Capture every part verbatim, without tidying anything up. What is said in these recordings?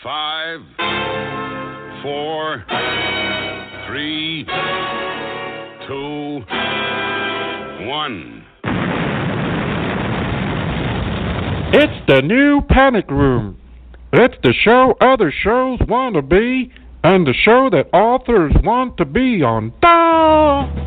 Five, four, three, two, one. It's the new Panic Room. It's the show other shows want to be, and the show that authors want to be on. Da!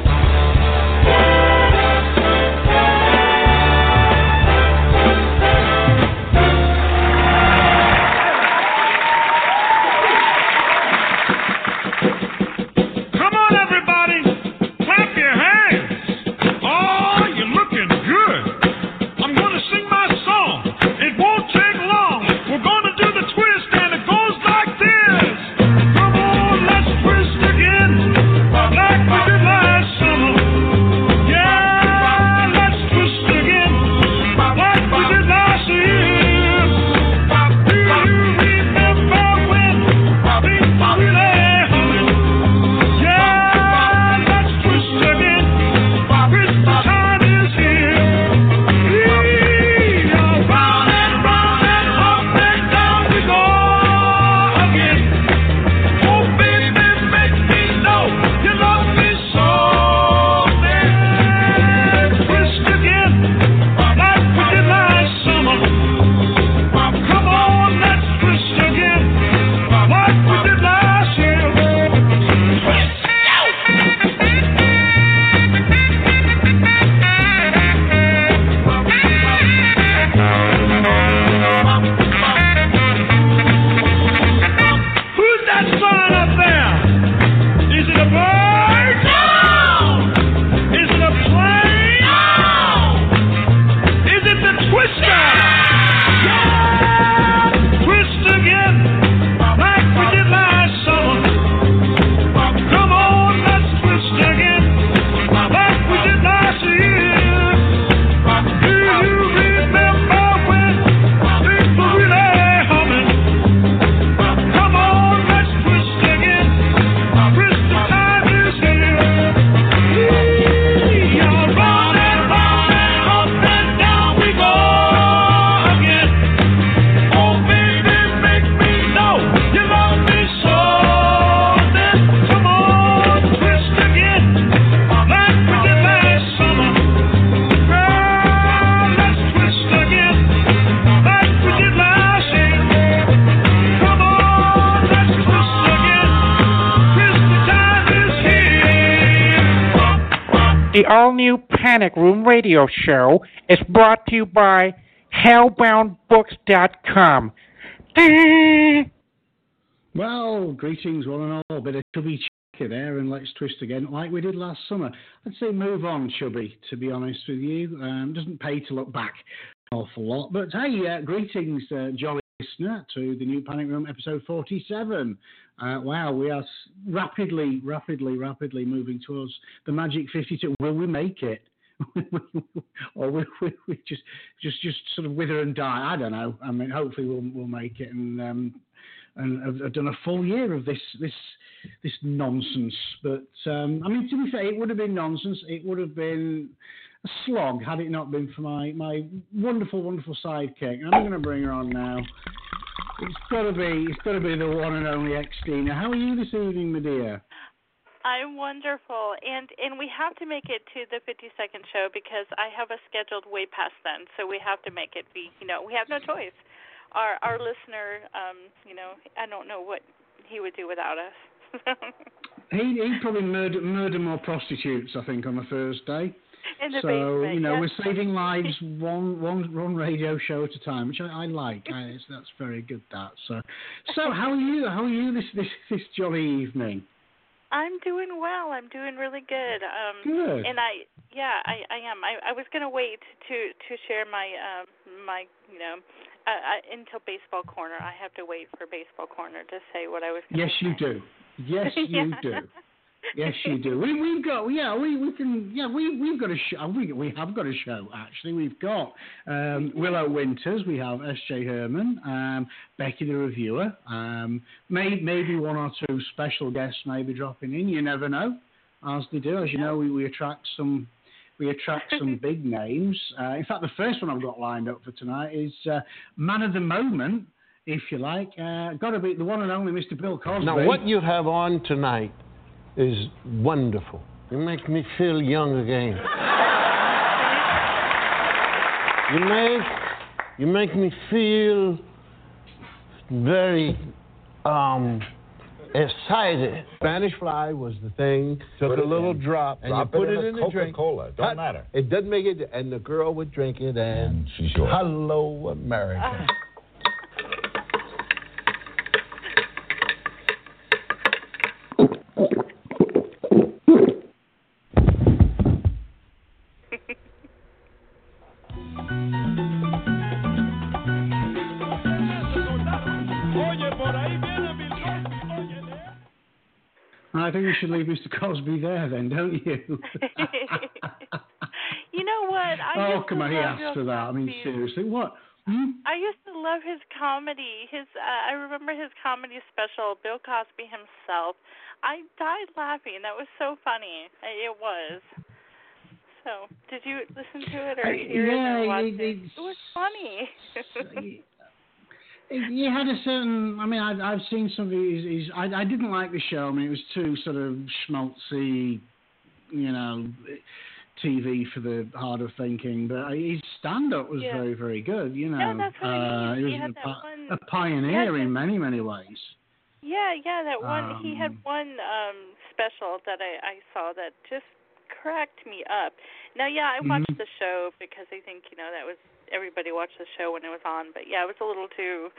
The all-new Panic Room radio show is brought to you by hellbound books dot com. Well, greetings one and all. Bit of chubby checker there, and let's twist again like we did last summer. I'd say move on, chubby, to be honest with you. Um, doesn't pay to look back an awful lot. But hey, uh, greetings, uh, jolly listener, to the new Panic Room episode forty-seven. Uh, wow, we are rapidly, rapidly, rapidly moving towards the magic fifty-two. Will we make it? Or will we, we just, just, just sort of wither and die? I don't know. I mean, hopefully we'll we'll make it, and um, and have, have done a full year of this this this nonsense. But um, I mean, to be fair, it would have been nonsense. It would have been a slog had it not been for my my wonderful, wonderful sidekick. I'm going to bring her on now. It's got to be, it's got to be the one and only Xtina. How are you this evening, my dear? I'm wonderful, and and we have to make it to the fifty-second show because I have a scheduled way past then, so we have to make it be. You know, we have no choice. Our our listener, um, you know, I don't know what he would do without us. he he'd probably murder murder more prostitutes, I think, on the Thursday. In the so basement, you know, yes. we're saving lives one one one radio show at a time, which I, I like. I, that's very good. That so. So how are you? How are you this this this jolly evening? I'm doing well. I'm doing really good. Um, good. And I, yeah, I, I am. I, I was going to wait to to share my um my you know uh, uh, until baseball corner. I have to wait for baseball corner to say what I was. Gonna yes, say. you do. Yes, you yeah. do. Yes, you do. We we've got yeah we, we can yeah we we've got a show we we have got a show actually. We've got um, Willow Winters. We have S J Herman, um, Becky the reviewer. Um, may, maybe one or two special guests maybe dropping in. You never know, as they do. As you know, we, we attract some we attract some big names. Uh, in fact, the first one I've got lined up for tonight is uh, man of the moment. if you like. Uh, got to be the one and only Mister Bill Cosby. Now, what you have on tonight is wonderful. You make me feel young again. You make, you make me feel very um, excited. Spanish Fly was the thing. Took Put a it little in. drop and Drop you put it it, in in a the drink. Coca-Cola. Don't Hot- matter. It doesn't make it, and the girl would drink it, and She's yours. hello, America. I think we should leave Mister Cosby there then, don't you? You know what? I oh, used come to on, he love asked Bill for that. I mean, Cosby. seriously, what? Hmm? I used to love his comedy. His uh, I remember his comedy special, Bill Cosby himself. I died laughing. That was so funny. It was. So, did you listen to it or hear yeah, it or watch it, it? It was funny. You had a certain. I mean, I've, I've seen some of his. his I, I didn't like the show. I mean, it was too sort of schmaltzy, you know, T V for the hard of thinking. But his stand-up was Yeah. very, very good. You know, Yeah, that's what I mean. uh, He he had was that a, pi- one- a pioneer he had in many, many ways. Yeah, yeah, that one. he had Um, one um special that I I saw that just cracked me up. Now, yeah, I watched Mhm. the show because I think you know that was everybody watched the show when it was on. But yeah, it was a little too.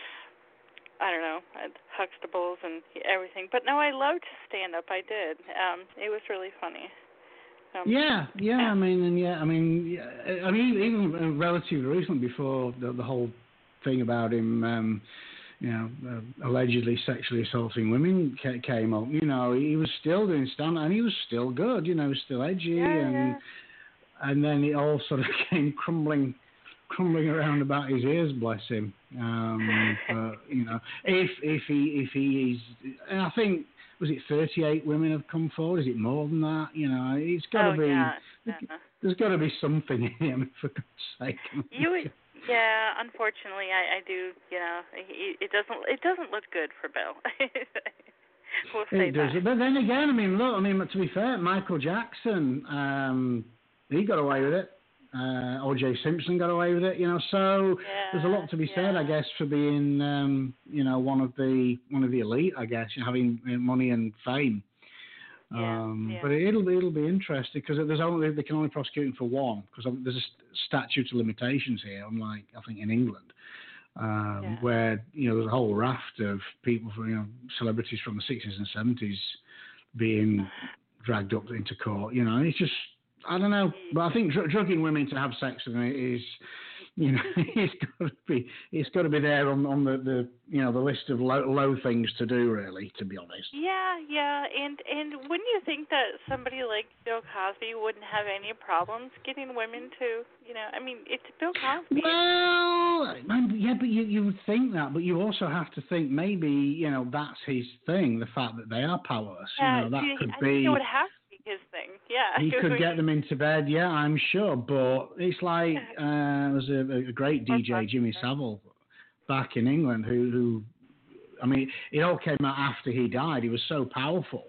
I don't know, Huxtables and everything. But no, I loved stand up. I did. Um, it was really funny. Um, Yeah, yeah. I mean, and yeah, I mean, yeah, I mean, even relatively recently, before the, the whole thing about him, um, you know, uh, allegedly sexually assaulting women ca- came up. You know, he was still doing stand, and he was still good. You know, he was still edgy, Yeah, and yeah. and then it all sort of came crumbling, crumbling around about his ears. Bless him. Um, but you know, if if he if he is, and I think. Was it thirty-eight women have come forward? Is it more than that? You know, it's got to oh, be. yeah, yeah. There's got to be something in him, for God's sake. You, yeah. Unfortunately, I, I do. You know, it, it doesn't. It doesn't look good for Bill. we'll say It does. that. But then again, I mean, look. I mean, to be fair, Michael Jackson, um, he got away with it. Uh, O J Simpson got away with it. You know, so Yeah, there's a lot to be said, yeah. I guess, for being, um, you know, one of the one of the elite. I guess having money and fame. Yeah, Um, yeah. But it'll be it'll be interesting because there's only they can only prosecute him for one because there's a st- statute of limitations here, unlike I think in England, um, Yeah. where you know there's a whole raft of people from you know celebrities from the sixties and seventies being dragged up into court. You know, it's just I don't know, but I think dr- drugging women to have sex with them is. You know, it's got to be it's got to be there on, on the, the you know the list of low, low things to do. Really, to be honest. Yeah, yeah, and and wouldn't you think that somebody like Bill Cosby wouldn't have any problems getting women to, you know, I mean, it's Bill Cosby. Well, man, yeah, but you you would think that, but you also have to think maybe you know that's his thing, the fact that they are powerless. Yeah, you know, that see, could I be. think it would have to be his thing. Yeah, He could get them into bed, yeah, I'm sure. But it's like uh, there was a, a great D J, Jimmy Savile, back in England, who, who, I mean, it all came out after he died. He was so powerful,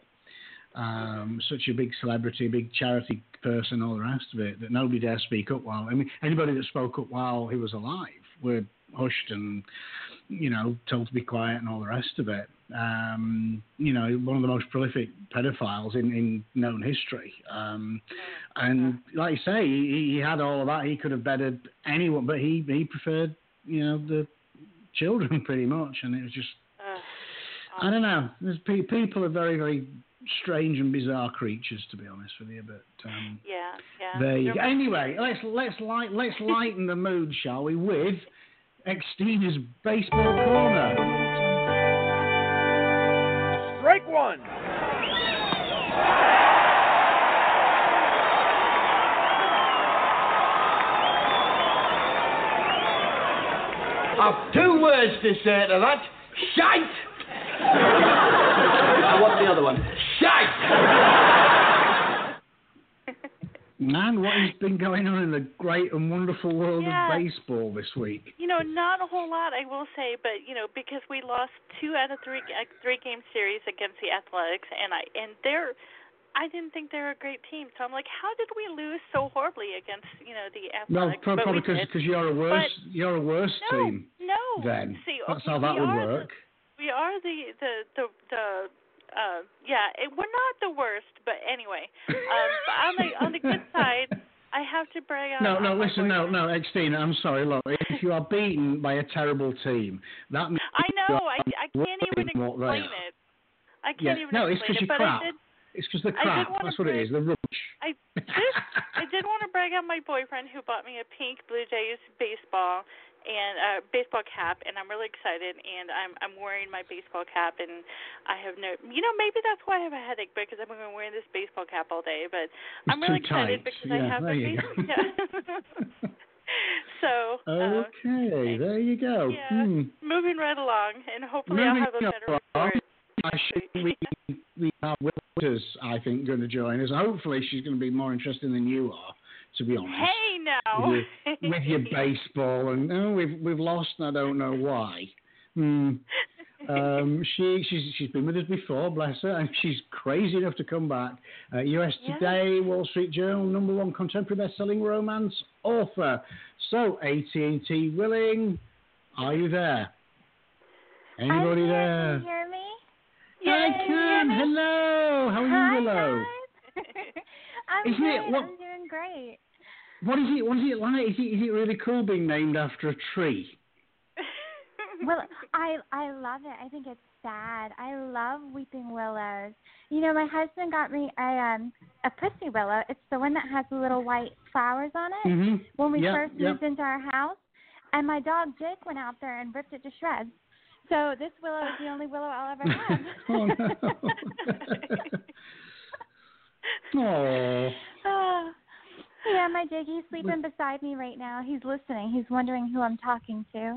um, such a big celebrity, a big charity person, all the rest of it, that nobody dared speak up while. I mean, anybody that spoke up while he was alive were hushed and, you know, told to be quiet and all the rest of it. Um, you know, one of the most prolific pedophiles in, in known history. Um, and like you say, he, he had all of that. He could have bettered anyone, but he, he preferred, you know, the children pretty much. And it was just, Uh, I don't know. There's pe- people are very, very strange and bizarre creatures, to be honest with you. But um, yeah, yeah. there you go. They're- Anyway, let's let's light let's lighten the mood, shall we? With Extina's baseball corner. Strike one. I've two words to say to that. Shite! Uh, what's the other one? Shite! Man, what has been going on in the great and wonderful world Yeah. of baseball this week? You know, not a whole lot, I will say, but you know, because we lost two out of three uh, three game series against the Athletics, and I and they're, I didn't think they were a great team. So I'm like, how did we lose so horribly against you know the No, Athletics? pro- But probably we because did. you're a worse But- you're a worse No, team. no. Then See, that's okay, how that we would are work. The, we are the the the the. Uh, yeah, it, we're not the worst, but anyway, um, but on the on the good side, I have to brag on. No, on no, my listen, no, boyfriend. no, Extina, I'm sorry, look, if you are beaten by a terrible team, that means I you know. are I, I can't even what they explain are. it. I Yeah, can't even no, it's explain because it. you're But crap. I did. It's because the I did crap. wanna That's what it brag- is. The rubbish. I did. I did want to brag on my boyfriend who bought me a pink Blue Jays baseball and uh, baseball cap, and I'm really excited. And I'm I'm wearing my baseball cap, and I have no. You know, maybe that's why I have a headache because I've been wearing this baseball cap all day. But It's I'm really too excited tight. because Yeah, I have there a you baseball go. cap. So. Uh, Okay, there you go. Yeah, Hmm. moving right along, and hopefully Moving I'll have a better along. report. I should we we have Winters, I think, going to join us. Hopefully, she's going to be more interesting than you are, to be honest. Hey now. With your, with your baseball, and oh, we've we've lost, and I don't know why. Hmm. Um, she she's she's been with us before, bless her, and she's crazy enough to come back. Uh, U S Yeah. Today, Wall Street Journal, number one contemporary best-selling romance author. So, A T and T Willing, are you there? Anybody I'm here. there? Can you hear me? I Yay. can. Hello. How are Hi, you, Willow? guys. I'm Isn't it- good. what- I'm doing great. What is it? What is it like? Is it, is it really cool being named after a tree? Well, I I love it. I think it's sad. I love weeping willows. You know, my husband got me a um a pussy willow. It's the one that has the little white flowers on it. Mm-hmm. When we Yep, first yep. moved into our house, and my dog Jake went out there and ripped it to shreds. So this willow is the only willow I'll ever have. Oh no. Oh. Oh. Yeah, my Jakey's sleeping beside me right now. He's listening. He's wondering who I'm talking to.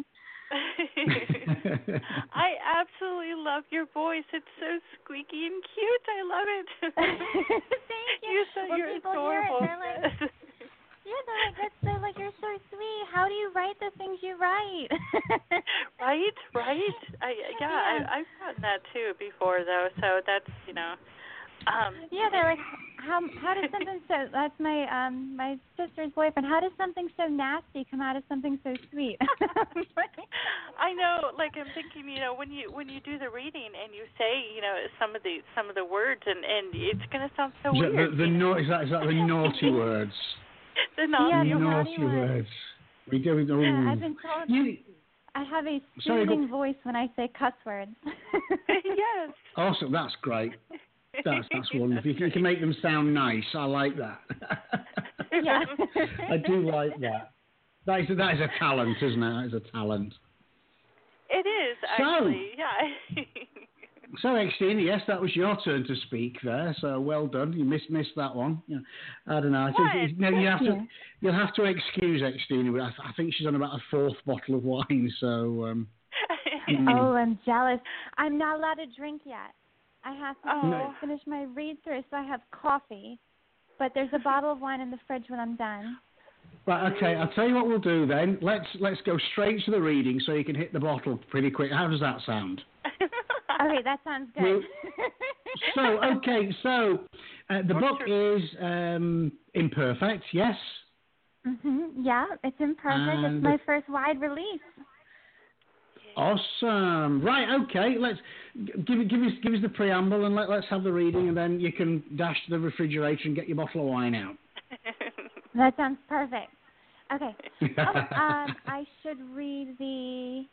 I absolutely love your voice. It's so squeaky and cute. I love it. Thank you. You're so When you're people adorable. hear it, they're like, yeah, they're like, that's, they're like, you're so sweet. How do you write the things you write? Right, right. I yeah, Yeah. I, I've gotten that too before though. So that's you know. Um, Yeah, they're like, how how does something so? That's my um my sister's boyfriend. How does something so nasty come out of something so sweet? I know, like I'm thinking, you know, when you when you do the reading and you say, you know, some of the some of the words, and, and it's gonna sound so Is that weird. the, the you know? na- is, that, is that the naughty words? The naughty Yeah, the words. naughty words. words. We do. We do. Yeah, I've been told You, I have a Sorry, go- soothing voice when I say cuss words. Yes. awesome. That's great. That's that's wonderful. You can, you can make them sound nice. I like that. Yeah. I do like that. That is that is a talent, isn't it? That is a talent. It is So- actually, yeah. So, Extina, yes, that was your turn to speak there. So, well done. You missed missed that one. Yeah. I don't know. I think What? it's- no, you have to Yeah. you'll have to excuse Extina. But I, th- I think she's on about a fourth bottle of wine. So, um, mm. Oh, I'm jealous. I'm not allowed to drink yet. I have to Oh. finish my read through, so I have coffee. But there's a bottle of wine in the fridge when I'm done. Right, okay. I'll tell you what we'll do then. Let's let's go straight to the reading, so you can hit the bottle pretty quick. How does that sound? Okay, that sounds good. Well, So, okay, so uh, the What's book is um, imperfect. Yes. Mhm. Yeah, it's imperfect. And- It's my first wide release. Awesome. Right. Okay. Let's g- give it- give us give us the preamble and let let's have the reading, and then you can dash to the refrigerator and get your bottle of wine out. That sounds perfect. Okay. Oh, um, I should read the.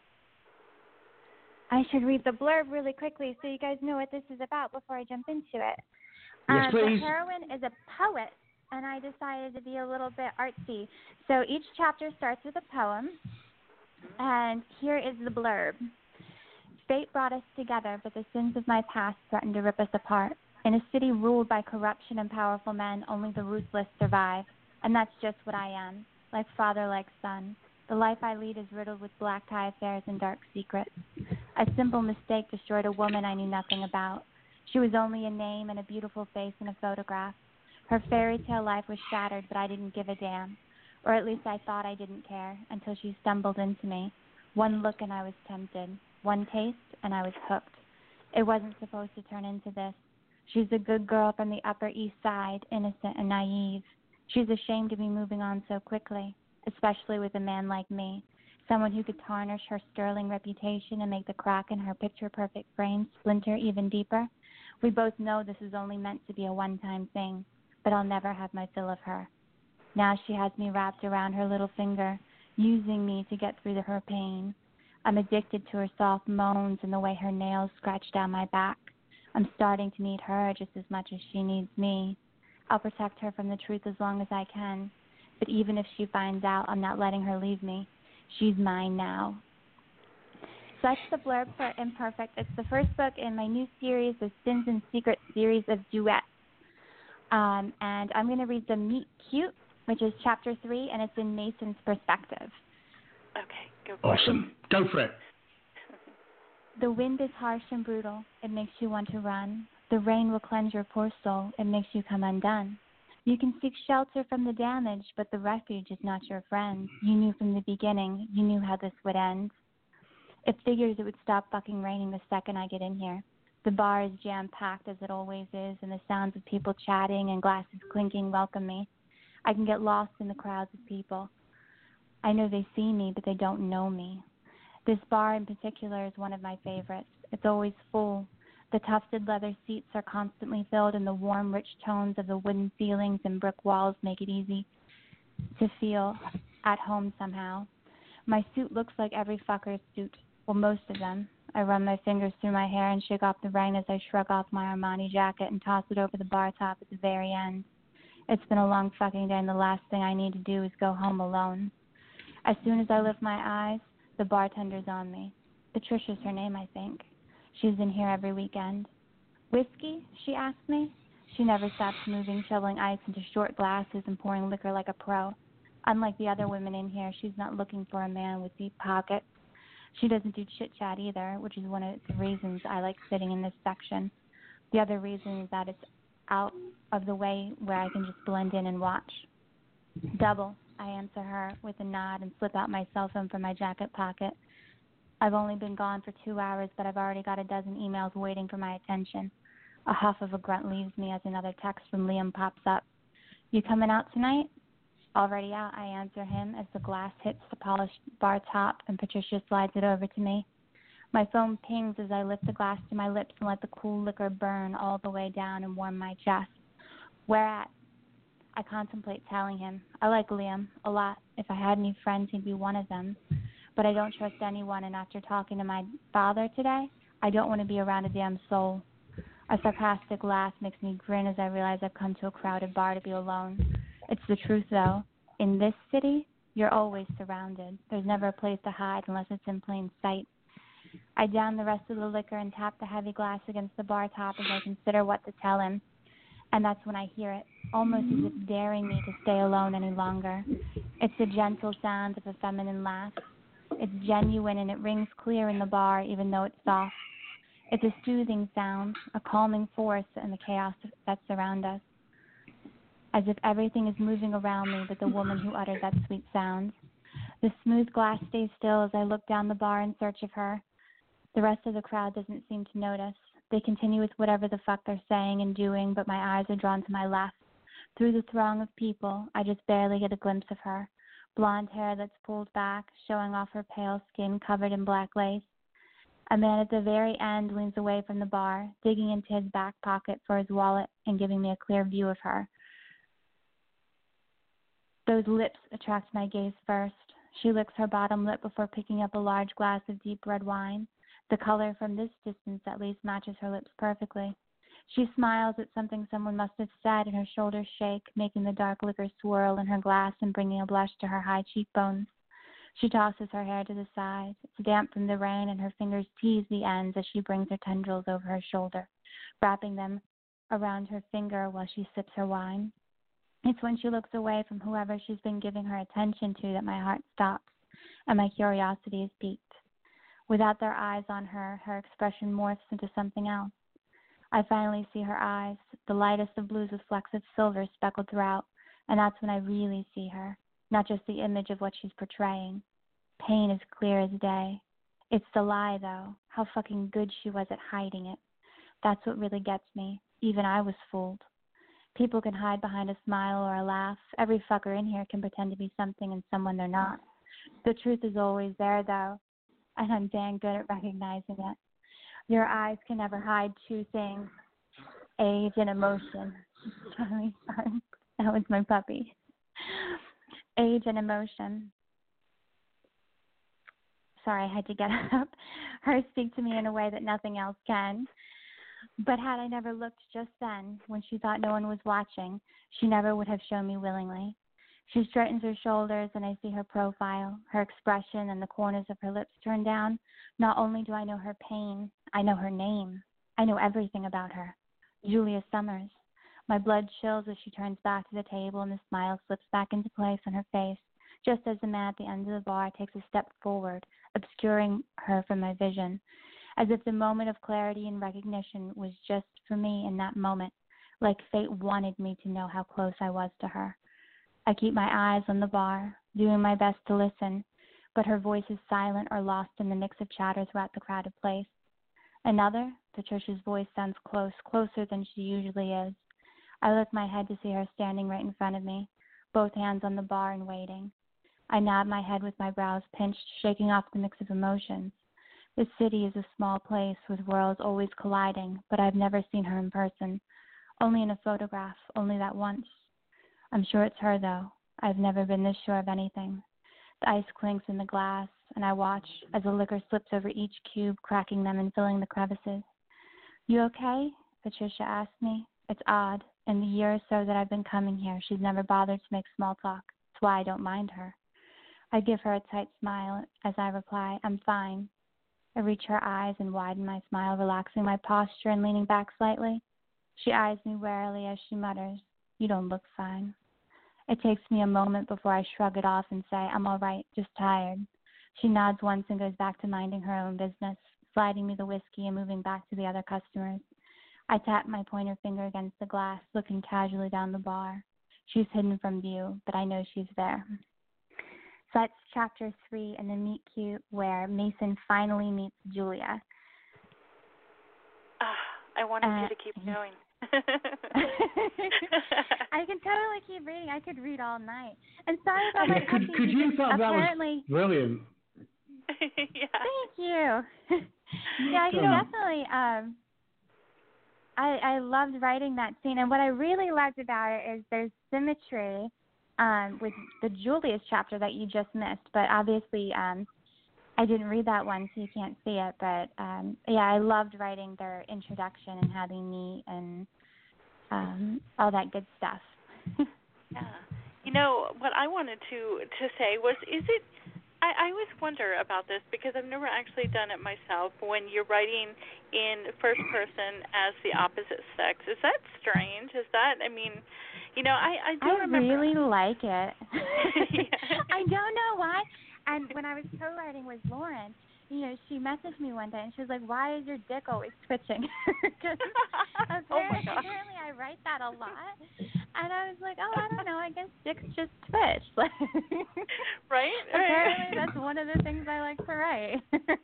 I should read the blurb really quickly so you guys know what this is about before I jump into it. Yes, Uh, please. The heroine is a poet, and I decided to be a little bit artsy. So each chapter starts with a poem, and here is the blurb. Fate brought us together, but the sins of my past threatened to rip us apart. In a city ruled by corruption and powerful men, only the ruthless survive. And that's just what I am, like father, like son. The life I lead is riddled with black tie affairs and dark secrets. A simple mistake destroyed a woman I knew nothing about. She was only a name and a beautiful face in a photograph. Her fairy tale life was shattered, but I didn't give a damn. Or at least I thought I didn't care until she stumbled into me. One look and I was tempted. One taste and I was hooked. It wasn't supposed to turn into this. She's a good girl from the Upper East Side, innocent and naive. She's ashamed to be moving on so quickly, especially with a man like me, someone who could tarnish her sterling reputation and make the crack in her picture-perfect frame splinter even deeper. We both know this is only meant to be a one-time thing, but I'll never have my fill of her. Now she has me wrapped around her little finger, using me to get through her pain. I'm addicted to her soft moans and the way her nails scratch down my back. I'm starting to need her just as much as she needs me. I'll protect her from the truth as long as I can, but even if she finds out, I'm not letting her leave me. She's mine now. So that's the blurb for Imperfect. It's the first book in my new series, the Sins and Secrets series of duets. Um, and I'm going to read the Meet Cute, which is chapter three, and it's in Mason's perspective. Okay, go for it. Awesome. Go for it. The wind is harsh and brutal. It makes you want to run. The rain will cleanse your poor soul. It makes you come undone. You can seek shelter from the damage, but the refuge is not your friend. You knew from the beginning. You knew how this would end. It figures it would stop fucking raining the second I get in here. The bar is jam-packed, as it always is, and the sounds of people chatting and glasses clinking welcome me. I can get lost in the crowds of people. I know they see me, but they don't know me. This bar in particular is one of my favorites. It's always full. The tufted leather seats are constantly filled, and the warm, rich tones of the wooden ceilings and brick walls make it easy to feel at home somehow. My suit looks like every fucker's suit. Well, most of them. I run my fingers through my hair and shake off the rain as I shrug off my Armani jacket and toss it over the bar top at the very end. It's been a long fucking day, and the last thing I need to do is go home alone. As soon as I lift my eyes, the bartender's on me. Patricia's her name, I think. She's in here every weekend. Whiskey? She asks me. She never stops moving, shoveling ice into short glasses and pouring liquor like a pro. Unlike the other women in here, she's not looking for a man with deep pockets. She doesn't do chit-chat either, which is one of the reasons I like sitting in this section. The other reason is that it's out of the way where I can just blend in and watch. Double, I answer her with a nod and slip out my cell phone from my jacket pocket. I've only been gone for two hours, but I've already got a dozen emails waiting for my attention. A huff of a grunt leaves me as another text from Liam pops up. You coming out tonight? Already out, I answer him as the glass hits the polished bar top and Patricia slides it over to me. My phone pings as I lift the glass to my lips and let the cool liquor burn all the way down and warm my chest. Where at? I contemplate telling him. I like Liam a lot. If I had any friends, he'd be one of them. But I don't trust anyone, and after talking to my father today, I don't want to be around a damn soul. A sarcastic laugh makes me grin as I realize I've come to a crowded bar to be alone. It's the truth, though. In this city, you're always surrounded. There's never a place to hide unless it's in plain sight. I down the rest of the liquor and tap the heavy glass against the bar top as I consider what to tell him. And that's when I hear it, almost as if daring me to stay alone any longer. It's the gentle sound of a feminine laugh. It's genuine and it rings clear in the bar, even though it's soft. It's a soothing sound, a calming force in the chaos that surrounds us. As if everything is moving around me but the woman who uttered that sweet sound. The smooth glass stays still as I look down the bar in search of her. The rest of the crowd doesn't seem to notice. They continue with whatever the fuck they're saying and doing, but my eyes are drawn to my left. Through the throng of people, I just barely get a glimpse of her. Blonde hair that's pulled back, showing off her pale skin covered in black lace. A man at the very end leans away from the bar, digging into his back pocket for his wallet and giving me a clear view of her. Those lips attract my gaze first. She licks her bottom lip before picking up a large glass of deep red wine. The color from this distance at least matches her lips perfectly. She smiles at something someone must have said, and her shoulders shake, making the dark liquor swirl in her glass and bringing a blush to her high cheekbones. She tosses her hair to the side. It's damp from the rain, and her fingers tease the ends as she brings her tendrils over her shoulder, wrapping them around her finger while she sips her wine. It's when she looks away from whoever she's been giving her attention to that my heart stops, and my curiosity is piqued. Without their eyes on her, her expression morphs into something else. I finally see her eyes, the lightest of blues with flecks of silver speckled throughout, and that's when I really see her, not just the image of what she's portraying. Pain is clear as day. It's the lie, though, how fucking good she was at hiding it. That's what really gets me. Even I was fooled. People can hide behind a smile or a laugh. Every fucker in here can pretend to be something and someone they're not. The truth is always there, though, and I'm dang good at recognizing it. Your eyes can never hide two things, age and emotion. Sorry, sorry. That was my puppy. Age and emotion. Sorry, I had to get up. Her speak to me in a way that nothing else can. But had I never looked just then, when she thought no one was watching, she never would have shown me willingly. She straightens her shoulders, and I see her profile, her expression, and the corners of her lips turned down. Not only do I know her pain, I know her name. I know everything about her. Julia Summers. My blood chills as she turns back to the table, and the smile slips back into place on her face, just as the man at the end of the bar takes a step forward, obscuring her from my vision, as if the moment of clarity and recognition was just for me in that moment, like fate wanted me to know how close I was to her. I keep my eyes on the bar, doing my best to listen, but her voice is silent or lost in the mix of chatter throughout the crowded place. Another, Patricia's voice sounds close, closer than she usually is. I lift my head to see her standing right in front of me, both hands on the bar and waiting. I nod my head with my brows pinched, shaking off the mix of emotions. This city is a small place with worlds always colliding, but I've never seen her in person. Only in a photograph, only that once. I'm sure it's her, though. I've never been this sure of anything. The ice clinks in the glass, and I watch as the liquor slips over each cube, cracking them and filling the crevices. You okay? Patricia asked me. It's odd. In the year or so that I've been coming here, she's never bothered to make small talk. That's why I don't mind her. I give her a tight smile as I reply, I'm fine. I reach her eyes and widen my smile, relaxing my posture and leaning back slightly. She eyes me warily as she mutters, you don't look fine. It takes me a moment before I shrug it off and say, I'm all right, just tired. She nods once and goes back to minding her own business, sliding me the whiskey and moving back to the other customers. I tap my pointer finger against the glass, looking casually down the bar. She's hidden from view, but I know she's there. So that's chapter three in the meet cute where Mason finally meets Julia. Uh, I wanted uh, you to keep going. I can totally keep reading. I could read all night. And sorry about my could, puppy. could you thought apparently... that was brilliant? Yeah. Thank you. Yeah, you definitely. Um, I I loved writing that scene, and what I really loved about it is there's symmetry um, with the Julius chapter that you just missed. But obviously, um, I didn't read that one, so you can't see it. But um, yeah, I loved writing their introduction and how they meet and um, all that good stuff. Yeah. You know, what I wanted to to say was, is it, I, I always wonder about this because I've never actually done it myself. When you're writing in first person as the opposite sex, is that strange? Is that, I mean, you know, I, I do I remember. really like it. Yeah. I don't know why. And when I was co-writing with Lauren, you know, she messaged me one day and she was like, why is your dick always twitching? apparently, oh my God. apparently I write that a lot. And I was like, oh, I don't know, I guess dicks just twitch. Right? Apparently that's one of the things I like to write.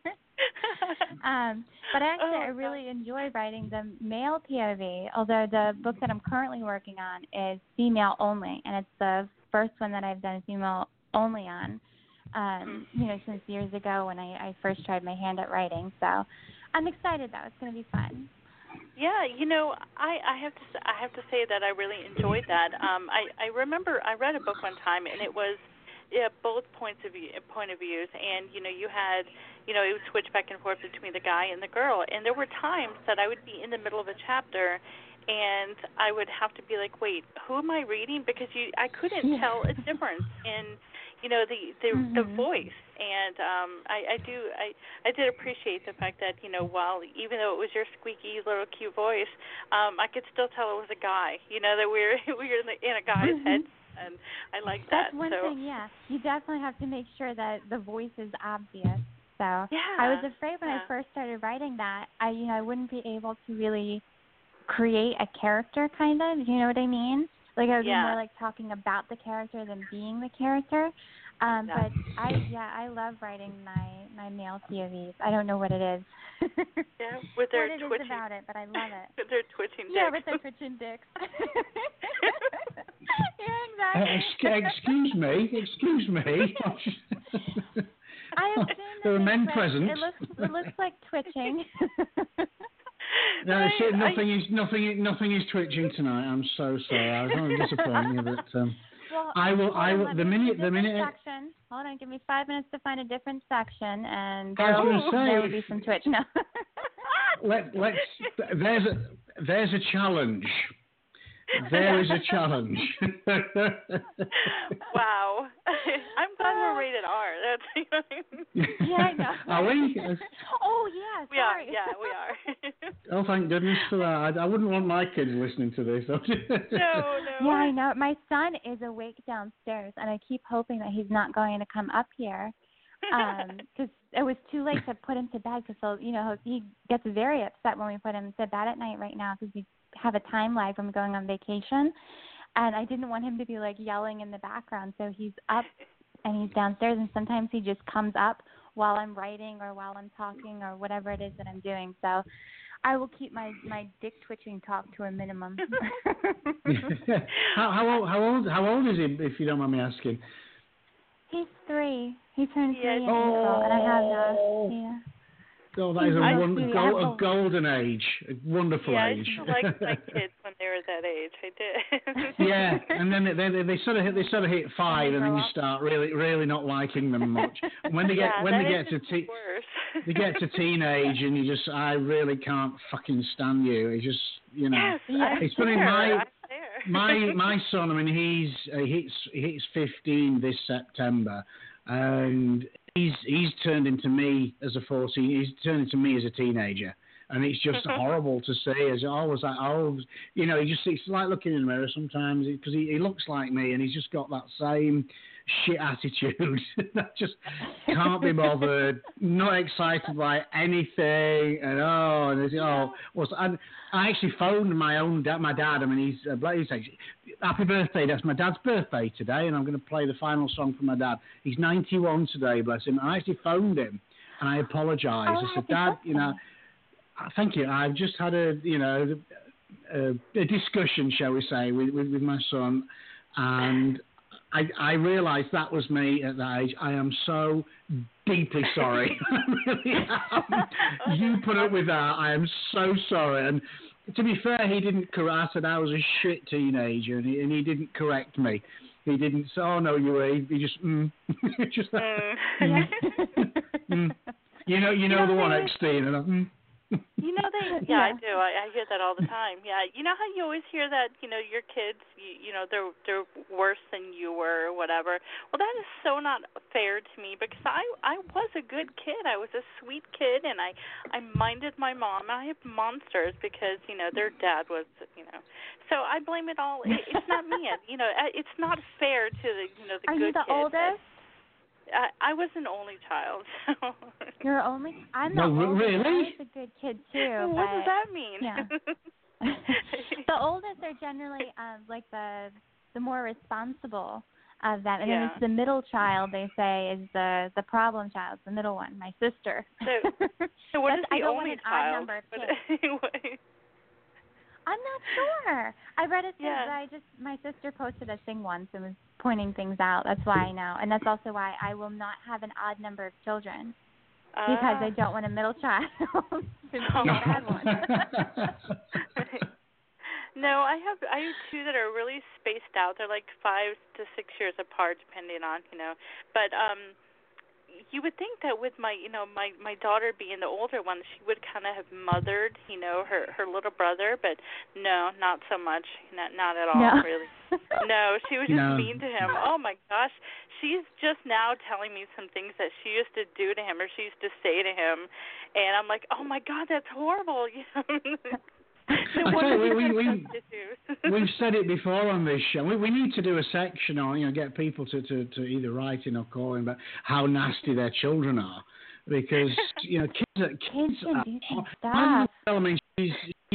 um, but actually, oh, I really enjoy writing the male P O V, although the book that I'm currently working on is female only, and it's the first one that I've done female only on. Um, you know, since years ago when I, I first tried my hand at writing. So I'm excited, though. It's going to be fun. Yeah, you know, I, I have to I have to say that I really enjoyed that. Um, I, I remember I read a book one time, and it was yeah, both points of view, point of views, and you know, you had, you know, it would switch back and forth between the guy and the girl, and there were times that I would be in the middle of a chapter, and I would have to be like, wait, who am I reading? Because you, I couldn't Yeah. tell a difference in, you know, the the, mm-hmm. the voice, and um, I, I do, I, I did appreciate the fact that, you know, while even though it was your squeaky little cute voice, um, I could still tell it was a guy, you know, that we were we were in, the, in a guy's head, and I like that. That's one so. thing, yeah. You definitely have to make sure that the voice is obvious. So yeah, I was afraid when yeah. I first started writing that I, you know, I wouldn't be able to really create a character, kind of. You know what I mean? Like I would Yeah. be more like talking about the character than being the character. Um, Yeah. But I, yeah, I love writing my my male P O Vs. I don't know what it is. Yeah, with their what it is twitching, about it, but I love it. with their twitching Yeah, dicks. with their twitching dicks. yeah, Uh, exactly. ex- excuse me, excuse me. I assume There are that men they twitch. present. It looks it looks like twitching. No, I- shit, I- nothing is nothing nothing is twitching tonight. I'm so sorry. I was going to disappoint you, but um, Well, I will. hold I on, will. let The me find a minute. The different minute. Section. Hold on, give me five minutes to find a different section, and I was there, gonna say- there will be some Twitch. No. Let, let's. There's a. There's a challenge. There is a challenge. Wow. I'm glad we're rated R. That's Yeah, I know. Are we? Oh yeah, we are. sorry. Yeah, we are. Oh, thank goodness for that. I, I wouldn't want my kids listening to this. no, no. Yeah, I know. My son is awake downstairs, and I keep hoping that he's not going to come up here because it was too late to put him to bed. Because you know he gets very upset when we put him to bed at night right now because we have a time lag from going on vacation, and I didn't want him to be like yelling in the background. So he's up and he's downstairs, and sometimes he just comes up while I'm writing or while I'm talking or whatever it is that I'm doing. So I will keep my, my dick twitching talk to a minimum. how, how old? How old? How old is he? If you don't mind me asking. He's three. He turned three Yes. in April, and I have Oh. uh, yeah. Oh, that is a, I- one, I- go, I- a golden age, a wonderful Yeah, I age. used to like my kids when they were that age. I did. Yeah, and then they, they they sort of hit, they sort of hit five, and then grow you up. start really really not liking them much. When they get Yeah, when that they get is to just te- worse. they get to teenage, and you just I really can't fucking stand you. It's just you know. Yes, Yeah. I'm It's funny, there. my- I'm there. my my son, I mean, he's uh, he hits he hits fifteen this September, and he's he's turned into me as a fourteen. He's turned into me as a teenager, and it's just horrible to see. As I was like, oh, you know, he just it's like looking in the mirror sometimes because he, he looks like me, and he's just got that same shit attitude. That just can't be bothered, not excited by anything, and oh, and it's, oh, was and I actually phoned my own dad, my dad. I mean, he's uh, he's like, happy birthday. That's my dad's birthday today, and I'm going to play the final song for my dad. He's ninety-one today, bless him. And I actually phoned him, and I apologised. Oh, I said, happy Dad, birthday. you know, uh, thank you. I've just had a, you know, a, a discussion, shall we say, with, with, with my son, and I, I realised that was me at that age. I am so deeply sorry. I really am. You put up with that. I am so sorry. And to be fair, he didn't correct. I said I was a shit teenager, and he, and he didn't correct me. He didn't say, "Oh no, you were." He just, mm. just Mm. mm. Mm. You know, you know You the know, one, they- Epstein. And I, mm. You know they yeah, I Yeah. do. I, I hear that all the time. Yeah. You know how you always hear that, you know, your kids you, you know, they're they're worse than you were or whatever. Well, that is so not fair to me because I I was a good kid. I was a sweet kid and I I minded my mom. And I have monsters because, you know, their dad was, you know. So I blame it all. It, it's not me. You know, it's not fair to the, you know, the Are good you the kids. oldest? I, I was an only child. So. You're only. I'm the No, re- oldest. really? I was a good kid too. What does but- that mean? yeah. The oldest are generally um, like the the more responsible of them, and Yeah. then it's the middle child. They say is the the problem child, the middle one, my sister. So- So what is That's- I the don't want only an odd child? number of But kids. anyway. I'm not sure. I read it. Yeah. I just my sister posted a thing once and was pointing things out. That's why I know, and that's also why I will not have an odd number of children because I Ah. don't want a middle child to be Oh. a bad one. No, I have I have two that are really spaced out. They're like five to six years apart, depending on you know. But um, you would think that with my you know my my daughter being the older one, she would kind of have mothered you know her her little brother. But no, not so much. Not not at all, No. really. No, she was just No. mean to him. Oh my gosh, she's just now telling me some things that she used to do to him or she used to say to him, and I'm like, oh my God, that's horrible. You know. No I wonder tell you, we- you we- have we- trust issues. We've said it before on this show. We, we need to do a section on, you know, get people to, to, to either write in or call in about how nasty their children are, because you know, kids are kids Kids can are. do some my stuff. girl, I mean, she's she's eight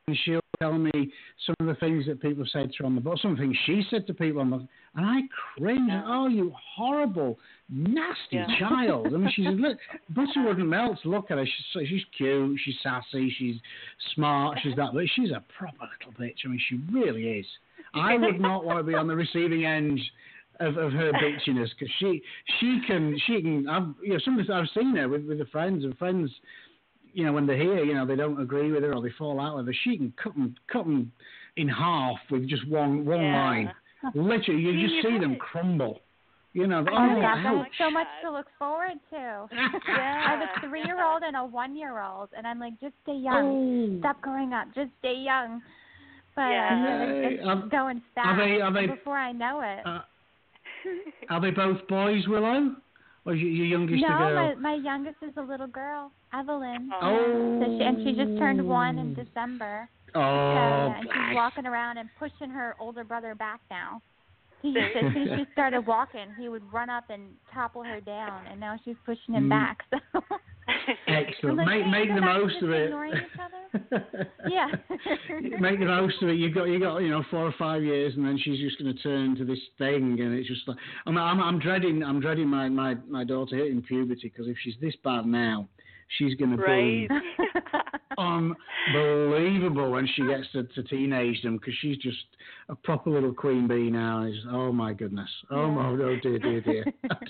she'll tell me some of the things that people said to her on the boat, some things she said to people on the, and I cringe. Yeah. Oh, you horrible, nasty Yeah. child! I mean, she's a li- butter wouldn't melt to look at her. She's she's cute, she's sassy, she's smart, she's that, but she's a proper little bitch. I mean, she really is. I would not want to be on the receiving end of, of her bitchiness, because she she can she can. I've, you know, some of the, I've seen her with with the friends and friends. You know, when they're here, you know, they don't agree with her or they fall out with her. She can cut them, cut them in half with just one one Yeah. line. Literally, you just see them crumble. You know, Oh oh, my gosh, ouch. there's so much to look forward to. I have a three-year-old and a one-year-old, and I'm like, just stay young. Oh. Stop growing up. Just stay young. But Yeah. uh, it's, it's Are- going fast. are they- are they- before I know it. Uh, are they both boys, Willow? Or is your your youngest a no, girl? my my youngest is a little girl, Evelyn. Oh. So she, and she just turned one in December. Oh, So, yeah, and bless. she's walking around and pushing her older brother back now. He used to, as soon as she started walking, he would run up and topple her down, and now she's pushing him Mm. back. So. Excellent. I'm like, Make hey, make go the back to most just of it. ignoring each other. Yeah. Make the most of it. You got you got you know four or five years, and then she's just going to turn into this thing, and it's just like I'm I'm, I'm dreading I'm dreading my, my, my daughter hitting puberty, because if she's this bad now, she's going to Right. be unbelievable when she gets to, to teenagedom, because she's just a proper little queen bee now. It's, oh my goodness. Oh Yeah. my oh dear dear dear.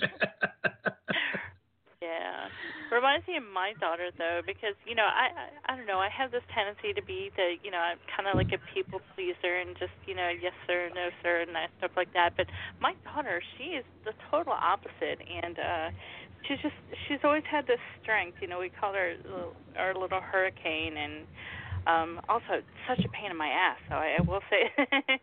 Yeah. Reminds me of my daughter, though, because, you know, I, I I don't know, I have this tendency to be the, you know, I'm kind of like a people pleaser and just, you know, yes sir, no sir, and that stuff like that. But my daughter, she is the total opposite, and uh, she's just, she's always had this strength. You know, we call her little- our little hurricane, and um, also such a pain in my ass, so I, I will say.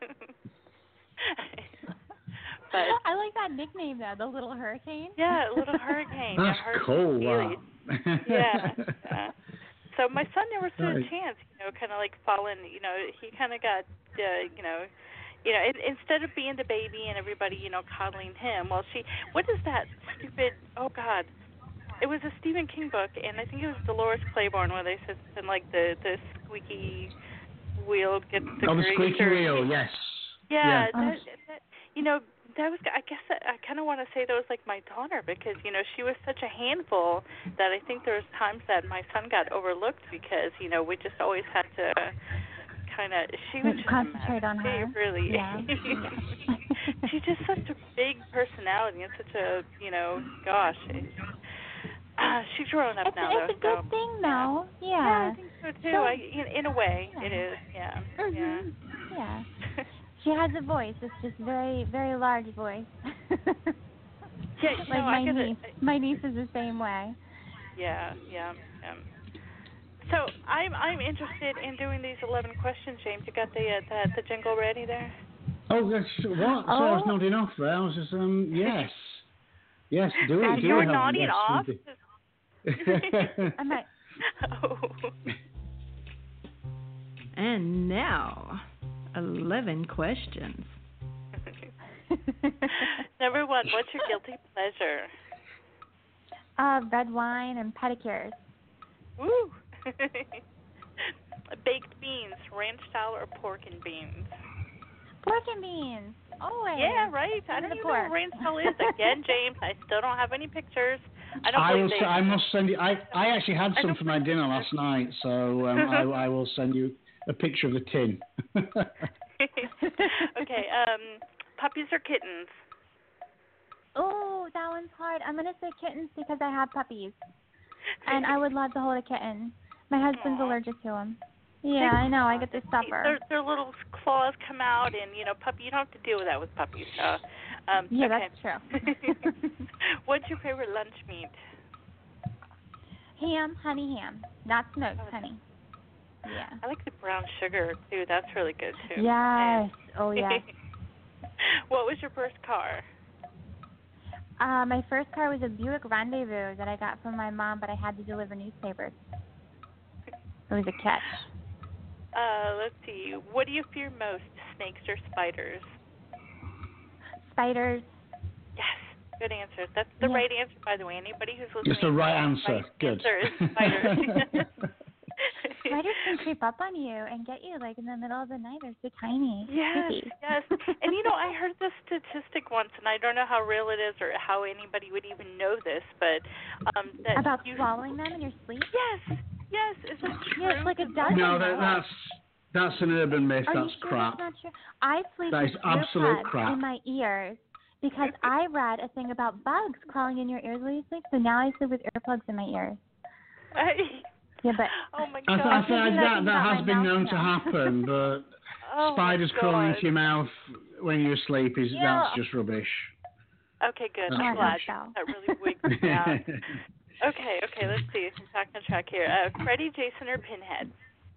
But I like that nickname, though, the Little Hurricane. yeah, little hurricane. That's yeah, cool. Hurricane Wow. Felix. Yeah, yeah. So my son never stood Right. a chance, you know, kind of like falling, you know, he kind of got, uh, you know, you know, in, instead of being the baby and everybody, you know, coddling him, well, she, what is that stupid, oh, God, it was a Stephen King book, and I think it was Dolores Claiborne, where they said something like the, the squeaky wheel gets the Oh, the grease, squeaky or- wheel, yes. Yeah, Yeah. that, that, you know, that was, I guess that, I kind of want to say that was like my daughter, because, you know, she was such a handful that I think there was times that my son got overlooked because, you know, we just always had to kind of, she was just Concentrate a mess. on She her. really, Yeah. she's just such a big personality and such a, you know, gosh, uh, she's grown up It's, now, it's a though. good so, thing, yeah. though. Yeah, Yeah. I think so too. So- I, in, in a way, Yeah. it is. Yeah, Mhm. yeah. Yeah. She has a voice. It's just very, very large voice. Yeah, you like know, my I gotta, niece. My niece is the same way. Yeah, yeah. Um, so I'm I'm interested in doing these eleven questions, James. You got the uh, the, the jingle ready there? Oh, that's what? So I was Oh. nodding off there. I was just, um, yes. Yes, do it. Uh, do you were it, nodding yes, off. we do. I might. Oh. And now, eleven questions. Number one, what's your guilty pleasure? uh, red wine and pedicures. Woo! Baked beans, ranch style or pork and beans? Pork and beans. Always. Yeah, right. I Under don't the even know what pork. ranch style is. Again, James, I still don't have any pictures. I don't I will. believe s- they. I must send you. I, I actually had I some don't for my dinner last night, so um, I, I will send you a picture of the tin. Okay. Um, puppies or kittens? Oh, that one's hard. I'm gonna say kittens because I have puppies, and I would love to hold a kitten. My husband's Aw. allergic to them. Yeah, I know. I get to suffer. Their, their little claws come out, and you know, puppy. You don't have to deal with that with puppies. So, um, Yeah, okay. that's true. What's your favorite lunch meat? Ham, honey ham, not smoked, Oh, honey. Yeah. I like the brown sugar too. That's really good too. Yes. Oh yes. What was your first car? Uh, my first car was a Buick Rendezvous that I got from my mom, but I had to deliver newspapers. It was a catch. Uh, let's see. What do you fear most, snakes or spiders? Spiders. Yes, good answer. That's the Yeah. right answer, by the way. Anybody who's listening. It's the right uh, answer. right Good. answer is spiders. I spiders can creep up on you and get you like in the middle of the night. They're so tiny. Yes, Creepy. yes. And you know, I heard this statistic once, and I don't know how real it is or how anybody would even know this, but um, that About you, swallowing them in your sleep? Yes, yes. Is that true? Yeah, it's like a dozen. No, that, that's that's an urban myth. Are That's you sure crap. that's not true? I sleep That with is absolute earplugs crap. in my ears because I read a thing about bugs crawling in your ears while you sleep. So now I sleep with earplugs in my ears. Yeah, but oh my I, God. th- I Maybe think that that, thing that got has my been mouth known to now. happen, but Oh, spiders my crawling God. into your mouth when you're asleep is Yeah. that's just rubbish. Okay, good. That's I'm rubbish. glad. That really wigs me out. Okay, okay, let's see. I'm back on track here. Uh, Freddy, Jason, or Pinhead?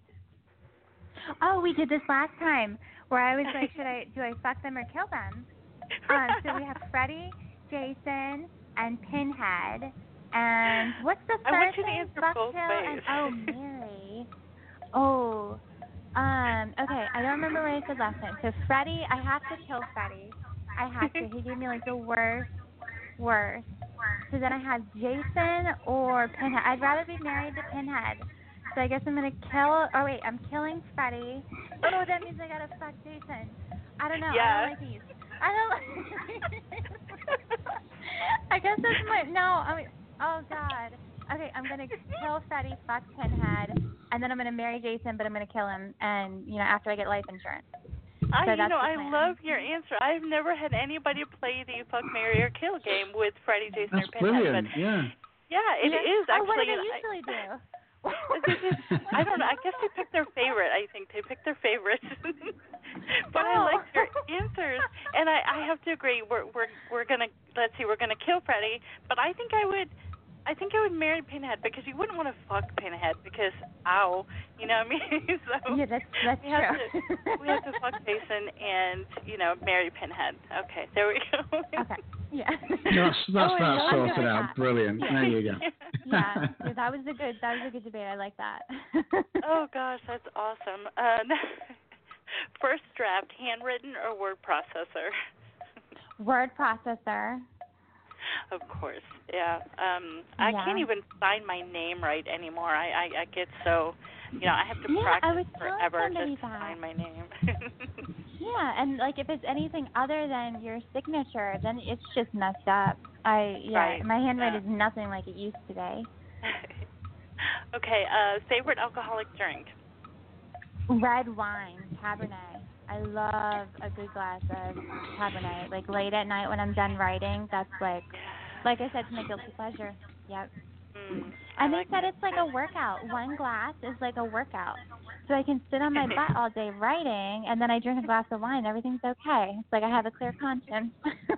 Oh, we did this last time where I was like, should I do I fuck them or kill them? Um, so we have Freddy, Jason, and Pinhead. And what's the third I want you to thing? answer Fuck, both kill, ways. and oh, Mary. Oh, um, okay. I don't remember what I said last time. So Freddy, I have to kill Freddy. I have to. He gave me like the worst, worst. So then I have Jason or Pinhead. I'd rather be married to Pinhead. So I guess I'm gonna kill. Oh wait, I'm killing Freddy. Oh, that means I gotta fuck Jason. I don't know. Yeah. I don't like these. I don't like. I guess that's my no. I mean, oh God. Okay, I'm gonna kill Freddy, fuck Pinhead, and then I'm gonna marry Jason, but I'm gonna kill him, and you know after I get life insurance. I, So you that's know, the I plan. love your answer. I've never had anybody play the fuck, marry, or kill game with Freddy, Jason, That's or Pinhead. brilliant. But Yeah. yeah, it is Oh, what do actually. they usually do? I don't know. I guess they pick their favorite. I think they pick their favorite. But I No. like your answers, and I, I have to agree. We're we're we're gonna let's see. We're gonna kill Freddy, but I think I would. I think I would marry Pinhead because you wouldn't want to fuck Pinhead because ow, you know what I mean? So Yeah, that's that's we have true. to we have to fuck Jason and you know marry Pinhead. Okay, there we go. Okay. Yeah. That's that's Oh, I that love sorted that. out. Brilliant. Yeah. There you go. Yeah, yeah, that was a good that was a good debate. I like that. Oh gosh, that's awesome. Uh, first draft, handwritten or word processor? Word processor. Of course, yeah. Um, I Yeah. can't even sign my name right anymore. I, I, I get so, you know, I have to Yeah, I practice was telling forever somebody just to that. sign my name. Yeah, and like if it's anything other than your signature, then it's just messed up. I yeah, Right, my handwriting yeah. is nothing like it used to be. Okay, uh, favorite alcoholic drink? Red wine, Cabernet. I love a good glass of Cabernet. Like late at night when I'm done writing, that's like, like I said, it's my guilty pleasure. Yep. Mm, And I they like said that. it's like a workout. One glass is like a workout. So I can sit on my butt all day writing, and then I drink a glass of wine. Everything's okay. It's like I have a clear conscience.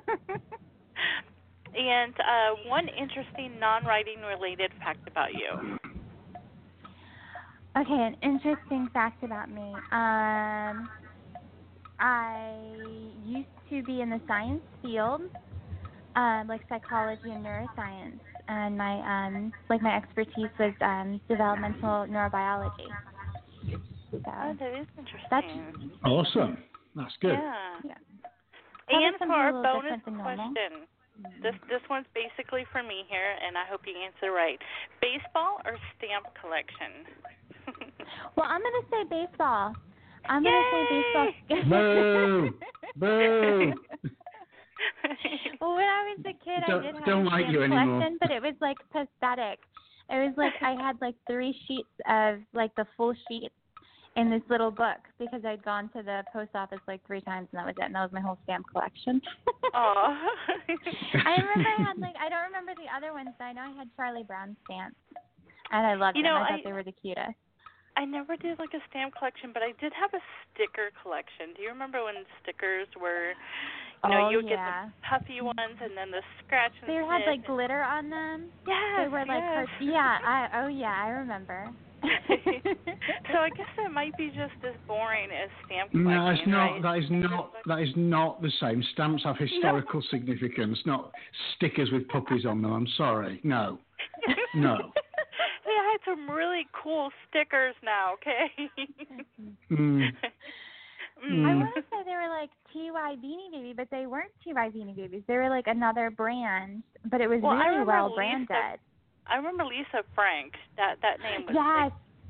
And uh, one interesting non-writing related fact about you. Okay, an interesting fact about me. Um, I used to be in the science field, um, like psychology and neuroscience, and my um, like my expertise was um, developmental neurobiology. So Oh, that is interesting. that's Awesome. That's good. Yeah. yeah. And Probably for something a our little bonus different than normal. question, this this one's basically for me here, and I hope you answer right. Baseball or stamp collection? Well, I'm gonna say baseball. I'm gonna say baseball. Boo! Boo! Well, when I was a kid, Don't- I did have don't a like stamp you anymore. collection, but it was like pathetic. It was like I had like three sheets of like the full sheets in this little book because I'd gone to the post office like three times and that was it. And that was my whole stamp collection. Aw. I remember I had like I don't remember the other ones, but I know I had Charlie Brown stamps, and I loved You them. know, I thought I- they were the cutest. I never did like a stamp collection, but I did have a sticker collection. Do you remember when stickers were, you know, Oh, you would yeah. get the puffy ones and then the scratch and They had sniff like and- glitter on them. Yes, They were like yes. cart- yeah. I oh yeah, I remember. So I guess that might be just as boring as stamp collecting, No, it's not. right? That is not. That is not the same. Stamps have historical significance, not stickers with puppies on them. I'm sorry. No. No. Hey, I had some really cool stickers now, okay? Mm. I Mm. want to say they were like T Y Beanie Baby, but they weren't T Y Beanie Babies. They were like another brand, but it was Well, I really remember well Lisa- branded. I remember Lisa Frank. That that name was Yes, like,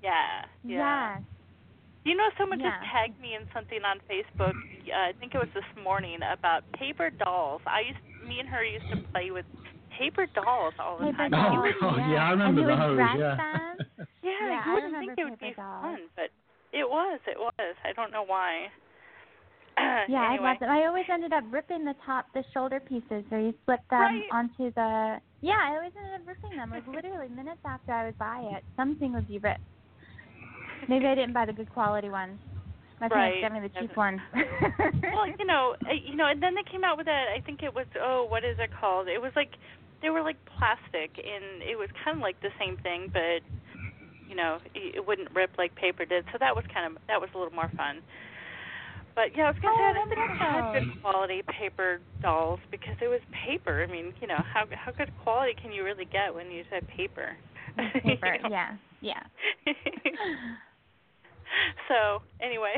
Yeah, yeah. Yeah. You know, someone Yeah. just tagged me in something on Facebook. Uh, I think it was this morning about paper dolls. I used, me and her used to play with paper dolls all the Paper time. Oh, You dolls, would, oh, yeah. yeah, I And remember you would those. dress Yeah. them. yeah, Yeah, you I wouldn't remember think it would paper be dolls. fun, but it was. It was. I don't know why. Yeah, anyway. I loved them. I always ended up ripping the top, the shoulder pieces, where you slip them Right. onto the. Yeah, I always ended up ripping them. Like literally minutes after I would buy it, something would be ripped. Maybe I didn't buy the good quality ones. My parents Right. gave me the cheap ones. Well, you know, uh, you know, and then they came out with that. I think it was, oh, what is it called? It was like, they were like plastic, and it was kind of like the same thing, but you know, it, it wouldn't rip like paper did. So that was kind of, that was a little more fun. But yeah, I was gonna Oh, say I I don't think I remember had those. good quality paper dolls because it was paper. I mean, you know, how how good quality can you really get when you said paper? Paper, You know? yeah, yeah. So anyway,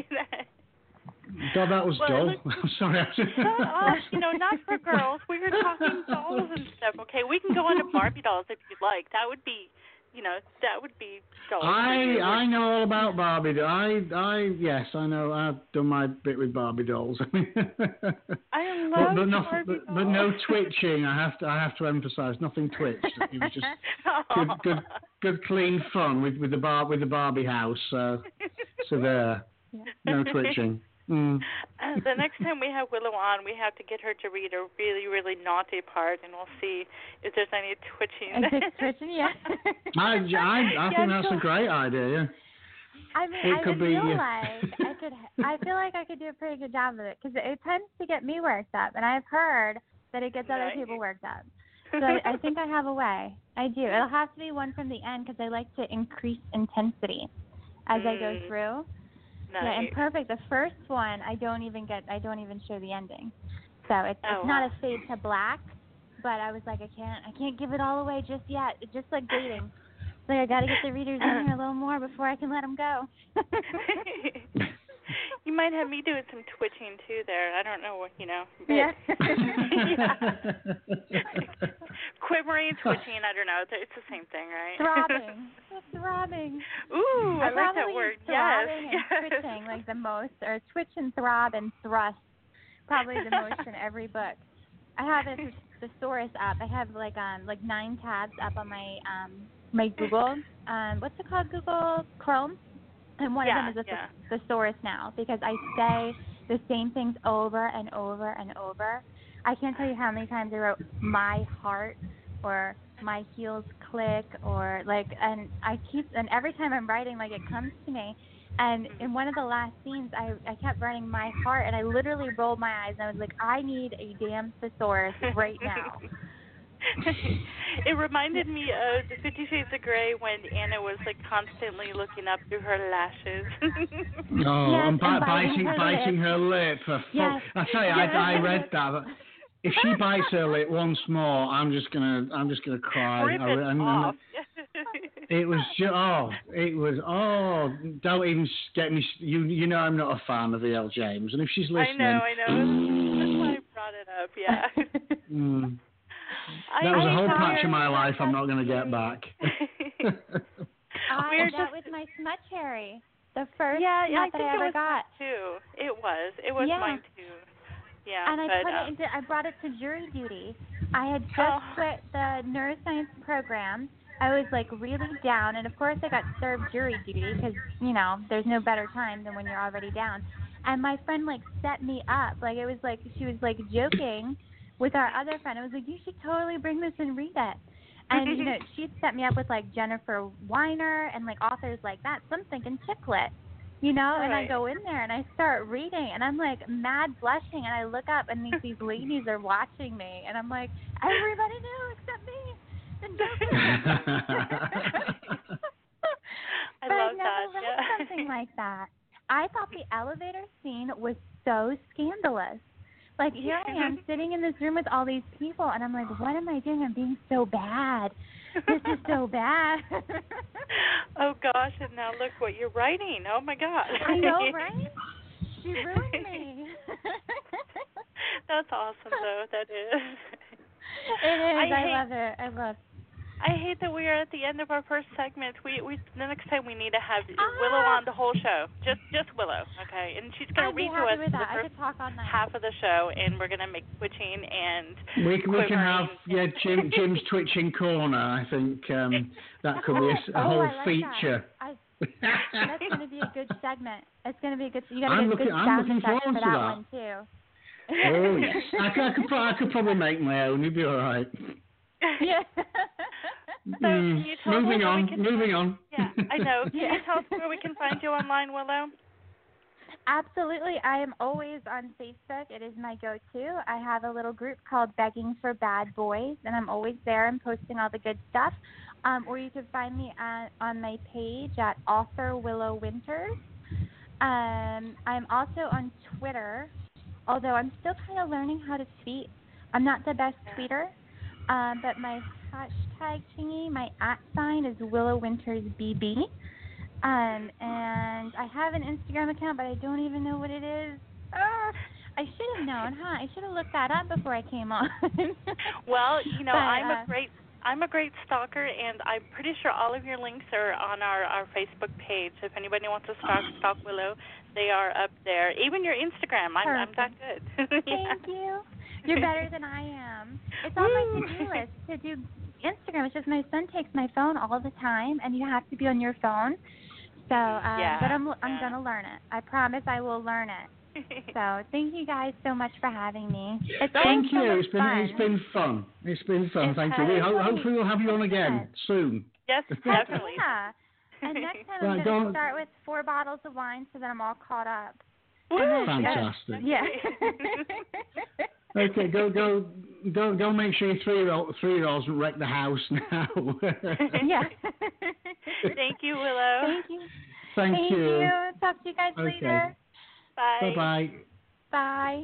God, that was Well, dull. look- I'm sorry. shut up. You know, not for girls. We were talking dolls and stuff. Okay, we can go on to Barbie dolls if you'd like. That would be, you know, that would be dolls. for I you. I know all about Barbie. do- I I yes, I know. I've done my bit with Barbie dolls. I but, love but, no, Barbie but, but no dolls. twitching. I have to I have to emphasise nothing twitched. It was just good good good clean fun with with the bar with the Barbie house. So so there, no twitching. Mm. Uh, the next time we have Willow on, we have to get her to read a really, really naughty part, and we'll see if there's any twitching. Is it twitching? Yeah. I, I, I Yeah, think that's so- a great idea. Yeah. I mean, It I could feel be, like uh, I could. I feel like I could do a pretty good job of it because it tends to get me worked up, and I've heard that it gets other Nice. people worked up. So I, I think I have a way. I do. It'll have to be one from the end because I like to increase intensity as I go Mm. through. Nice. Yeah, and perfect. The first one, I don't even get. I don't even show the ending. So it's Oh, it's not wow. a fade to black, but I was like, I can't. I can't give it all away just yet. It's just like dating. Like I got to get the readers in here a little more before I can let them go. You might have me doing some twitching too there. I don't know what, you know. but- Yeah. Quivering, twitching, I don't know. It's the same thing, right? Throbbing. Throbbing. Ooh, I I like that probably word. use throbbing Yes. and yes. twitching like the most, or twitch and throb and thrust probably the most in every book. I have a thesaurus app. I have like um like nine tabs up on my um my Google um what's it called Google Chrome, and one Yeah, of them is a yeah. thes- thesaurus now because I say the same things over and over and over. I can't tell you how many times I wrote my heart or my heels click or like, and I keep, and every time I'm writing, like it comes to me. And in one of the last scenes, I I kept writing my heart, and I literally rolled my eyes, and I was like, I need a damn thesaurus right now. It reminded me of the Fifty Shades of Grey when Anna was like constantly looking up through her lashes. Oh, Yes, and, bi- and biting biting her biting lip. her lip. For fuck. Yes. I tell you, Yes. I, I read that. But if she bites her lip once more, I'm just gonna I'm just gonna cry. Rip I, it and- and off. It was just oh, it was oh. Don't even get me. You you know I'm not a fan of E L. James, and if she's I listening, know, I know. That's why I brought it up. Yeah. mm, I, that was I a whole thought- patch of my life I'm not gonna get back. I, We're that just- was my smut cherry. The first yeah, yeah, I smut that think I it ever was got. mine too. It was. It was Yeah. mine too. Yeah. And I but, put um, it into, I brought it to jury duty. I had just Oh. quit the neuroscience program. I was like really down, and of course I got served jury duty because you know there's no better time than when you're already down. And my friend like set me up, like it was like she was like joking with our other friend. I was like, you should totally bring this and read it. And you know she set me up with like Jennifer Weiner and like authors like that. So I'm thinking chick lit. You know, and I Right. go in there and I start reading, and I'm like mad blushing, and I look up, and these, these ladies are watching me, and I'm like, everybody knew except me. And I but love I've never that. read Yeah. something like that. I thought the elevator scene was so scandalous. Like here I am sitting in this room with all these people, and I'm like, what am I doing? I'm being so bad. This is so bad. Oh gosh, and now look what you're writing. Oh my God. I know, right? She ruined me. That's awesome, though. That is. It is. I I, hate- love it. I love. I hate that we are at the end of our first segment. We we the next time we need to have Ah. Willow on the whole show. Just just Willow, okay? And she's going to I'd be read to happy us with the that. I first could talk all night. half of the show, and we're going to make twitching and We, we can have quivering. yeah Jim, Jim's twitching corner. I think um, that could be a, s- a Oh, whole I like feature. That. I, that's going to be a good segment. It's going to be a good. You got to I'm get looking- good I'm sound looking effects forward for to that, that. one too. Oh yes, I, could- I could pro- I could probably make my own. You'd be all right. Yeah. So Mm, can you tell us moving where on. we can Moving on. Yeah, I know. Can Yeah. you tell us where we can find you online, Willow? Absolutely. I am always on Facebook. It is my go-to. I have a little group called Begging for Bad Boys, and I'm always there and posting all the good stuff. Um, or you can find me at, on my page at Author Willow Winters. Um, I'm also on Twitter, although I'm still kind of learning how to tweet. I'm not the best tweeter, um, but my hashtag thingy, my at sign is Willow Winters B B. Um, and I have an Instagram account, but I don't even know what it is. Ah, I should have known, huh? I should have looked that up before I came on. Well, you know, But, I'm uh, a great I'm a great stalker, and I'm pretty sure all of your links are on our, our Facebook page. If anybody wants to stalk stalk Willow, they are up there. Even your Instagram, I'm I'm that good. Yeah. Thank you. You're better than I am. It's on my to-do list to do Instagram. It's just my son takes my phone all the time, and you have to be on your phone. So, um, Yeah, but I'm I'm yeah. gonna learn it. I promise I will learn it. So, thank you guys so much for having me. It's always Thank so you. much It's been fun. it's been fun. It's been fun. It's Thank you. We ho- totally hopefully we'll have you on again soon. Yes, definitely. Yeah. And next time Right, I'm go going to on. start with four bottles of wine so that I'm all caught up. Woo! Fantastic. Yeah. Okay, go go go go. Make sure your three year old three year olds wreck the house now. Yeah. Thank you, Willow. Thank you. Thank, Thank you. Talk to you guys Okay. later. Bye. Bye bye. Bye.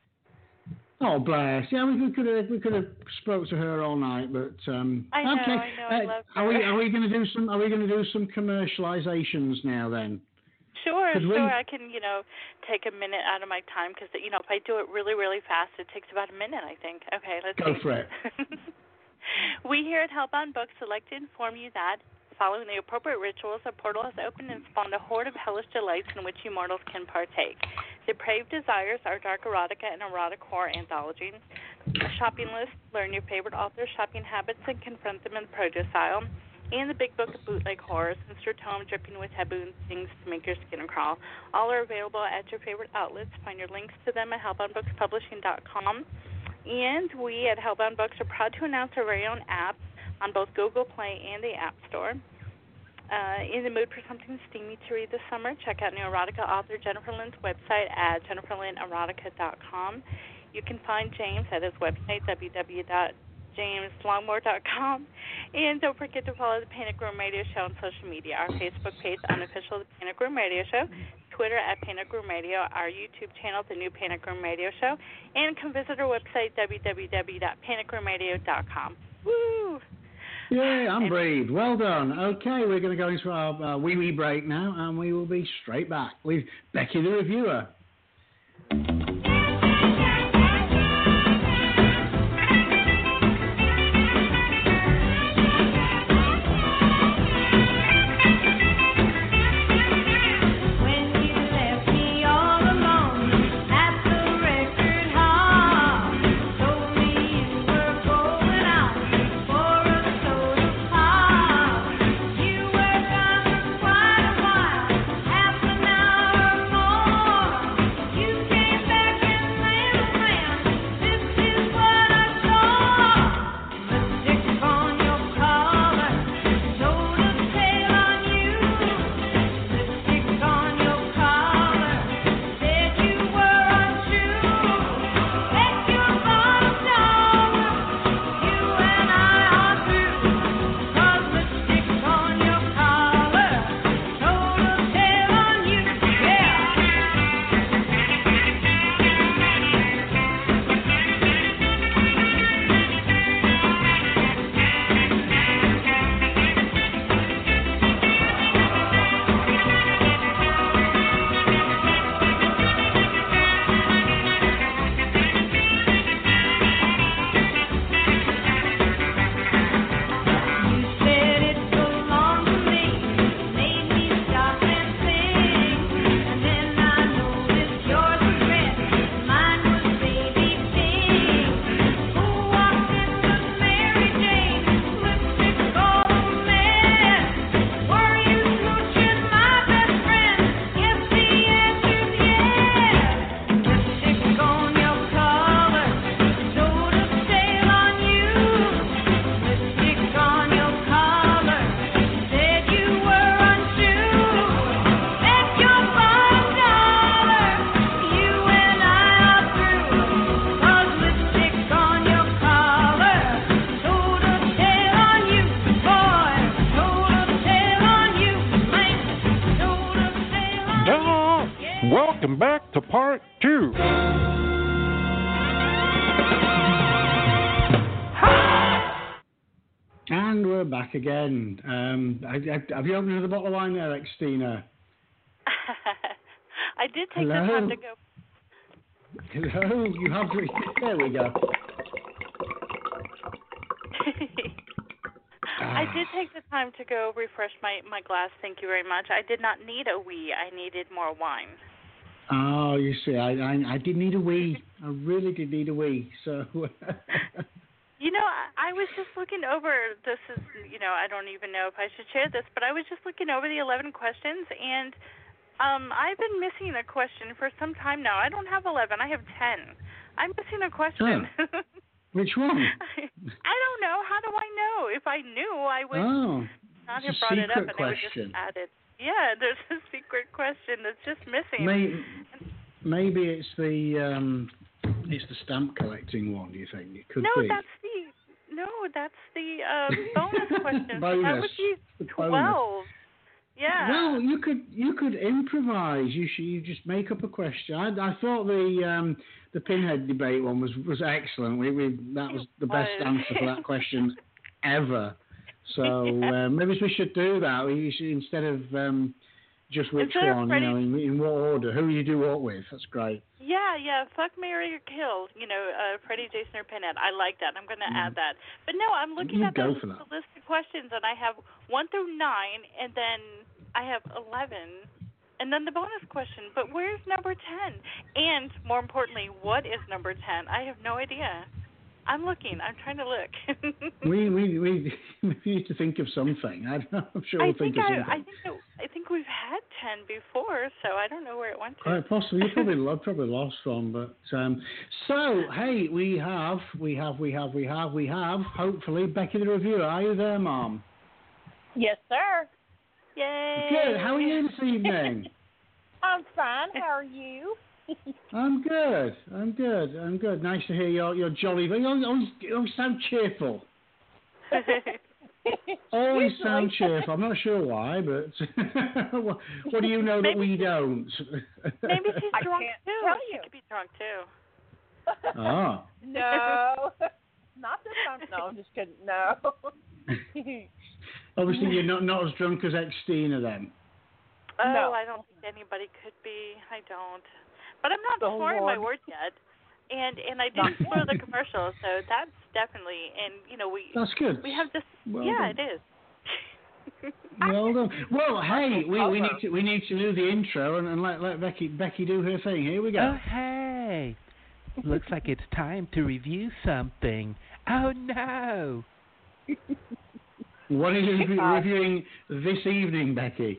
Oh bless. Yeah, we, we could have we could have spoke to her all night, but um. I know, okay. I know, I Uh, love are we her. are we going to do some are we going to do some commercializations now then? Sure, Could we- sure. I can, you know, take a minute out of my time because, you know, if I do it really, really fast, it takes about a minute, I think. Okay, let's Go see. for it. We here at Hellbound Books would like to inform you that, following the appropriate rituals, a portal has opened and spawned a horde of hellish delights in which you mortals can partake. Depraved Desires, our dark erotica and erotic horror anthology. A shopping list, learn your favorite authors' shopping habits and confront them in the produce aisle. And the Big Book of Bootleg Horrors, Mister Tome dripping with taboo things to make your skin crawl. All are available at your favorite outlets. Find your links to them at hellbound books publishing dot com. And we at Hellbound Books are proud to announce our very own app on both Google Play and the App Store. Uh, in the mood for something steamy to read this summer, check out new erotica author Jennifer Lynn's website at jennifer lynn erotica dot com. You can find James at his website, w w w dot james longmore dot com. And don't forget to follow the Panic Room Radio Show on social media. Our Facebook page, Unofficial The Panic Room Radio Show, Twitter at Panic Room Radio, our YouTube channel, The New Panic Room Radio Show, and come visit our website, w w w dot panic room radio dot com. Woo! Yeah, I'm breathed. Well done. Okay, we're going to go into our uh, wee wee break now, and we will be straight back with Becky the Reviewer. Half an hour more, you came back. Welcome back to part two. And we're back again. Um, I, I, have you opened another bottle of wine there, Xtina? I did take Hello? the time to go. Hello, you have. There we go. I did take the time to go refresh my, my glass. Thank you very much. I did not need a wee. I needed more wine. Oh, you see, I, I I did need a wee. I really did need a wee. So. You know, I, I was just looking over. This is, you know, I don't even know if I should share this, but I was just looking over the eleven questions, and um, I've been missing a question for some time now. I don't have eleven. I have ten. I'm missing a question. Oh. Which one? I don't know. How do I know? If I knew, I would oh, not it's have brought a it up, secret and I would question. just add it. Yeah, there's a secret question that's just missing. Maybe, maybe it's the um, it's the stamp collecting one. Do you think it could no, be? No, that's the no, that's the uh, bonus question. bonus. That would be twelve. Yeah. Well, you could you could improvise. You should you just make up a question. I, I thought the um, the pinhead debate one was, was excellent. We, we that was the best was. answer for that question ever. So yeah. uh, maybe we should do that. We should, instead of um, just which instead one, you know, in, in what order, who you do what with. That's great. Yeah, yeah. Fuck, marry, or kill. You know, uh, Freddy, Jason, or Pinhead. I like that. I'm going to mm. add that. But no, I'm looking you at the, the list of questions, and I have one through nine, and then I have eleven, and then the bonus question. But where's number ten? And more importantly, what is number ten? I have no idea. I'm looking. I'm trying to look. we, we we we need to think of something. I don't know. I'm sure we'll I think think of I, something. I think it, I think we've had ten before, so I don't know where it went to. Quite possibly. You probably probably lost one, but um, so hey, we have we have we have we have we have hopefully Becky the reviewer. Are you there, Mom? Yes, sir. Yay! Good. How are you this evening? I'm fine. How are you? I'm good. I'm good. I'm good. Nice to hear your your jolly. You always, you always sound cheerful. Always Usually. sound cheerful. I'm not sure why, but what, what do you know maybe that we don't? Maybe she's I drunk can't too. tell She you. could be drunk too. Ah. No, not this time. No, I'm just kidding. No. Obviously, you're not not as drunk as Xtina then. Oh, No. I don't think anybody could be. I don't. But I'm not Oh, swearing Lord. my words yet. And and I didn't spoil the commercial, so that's definitely, and you know, we That's good. we have this. Well yeah, done. it is. Well done. Well, hey, we, we need to we need to do the intro and, and let let Becky Becky do her thing. Here we go. Oh, hey. Looks like it's time to review something. Oh, no. What are you rev- reviewing this evening, Becky?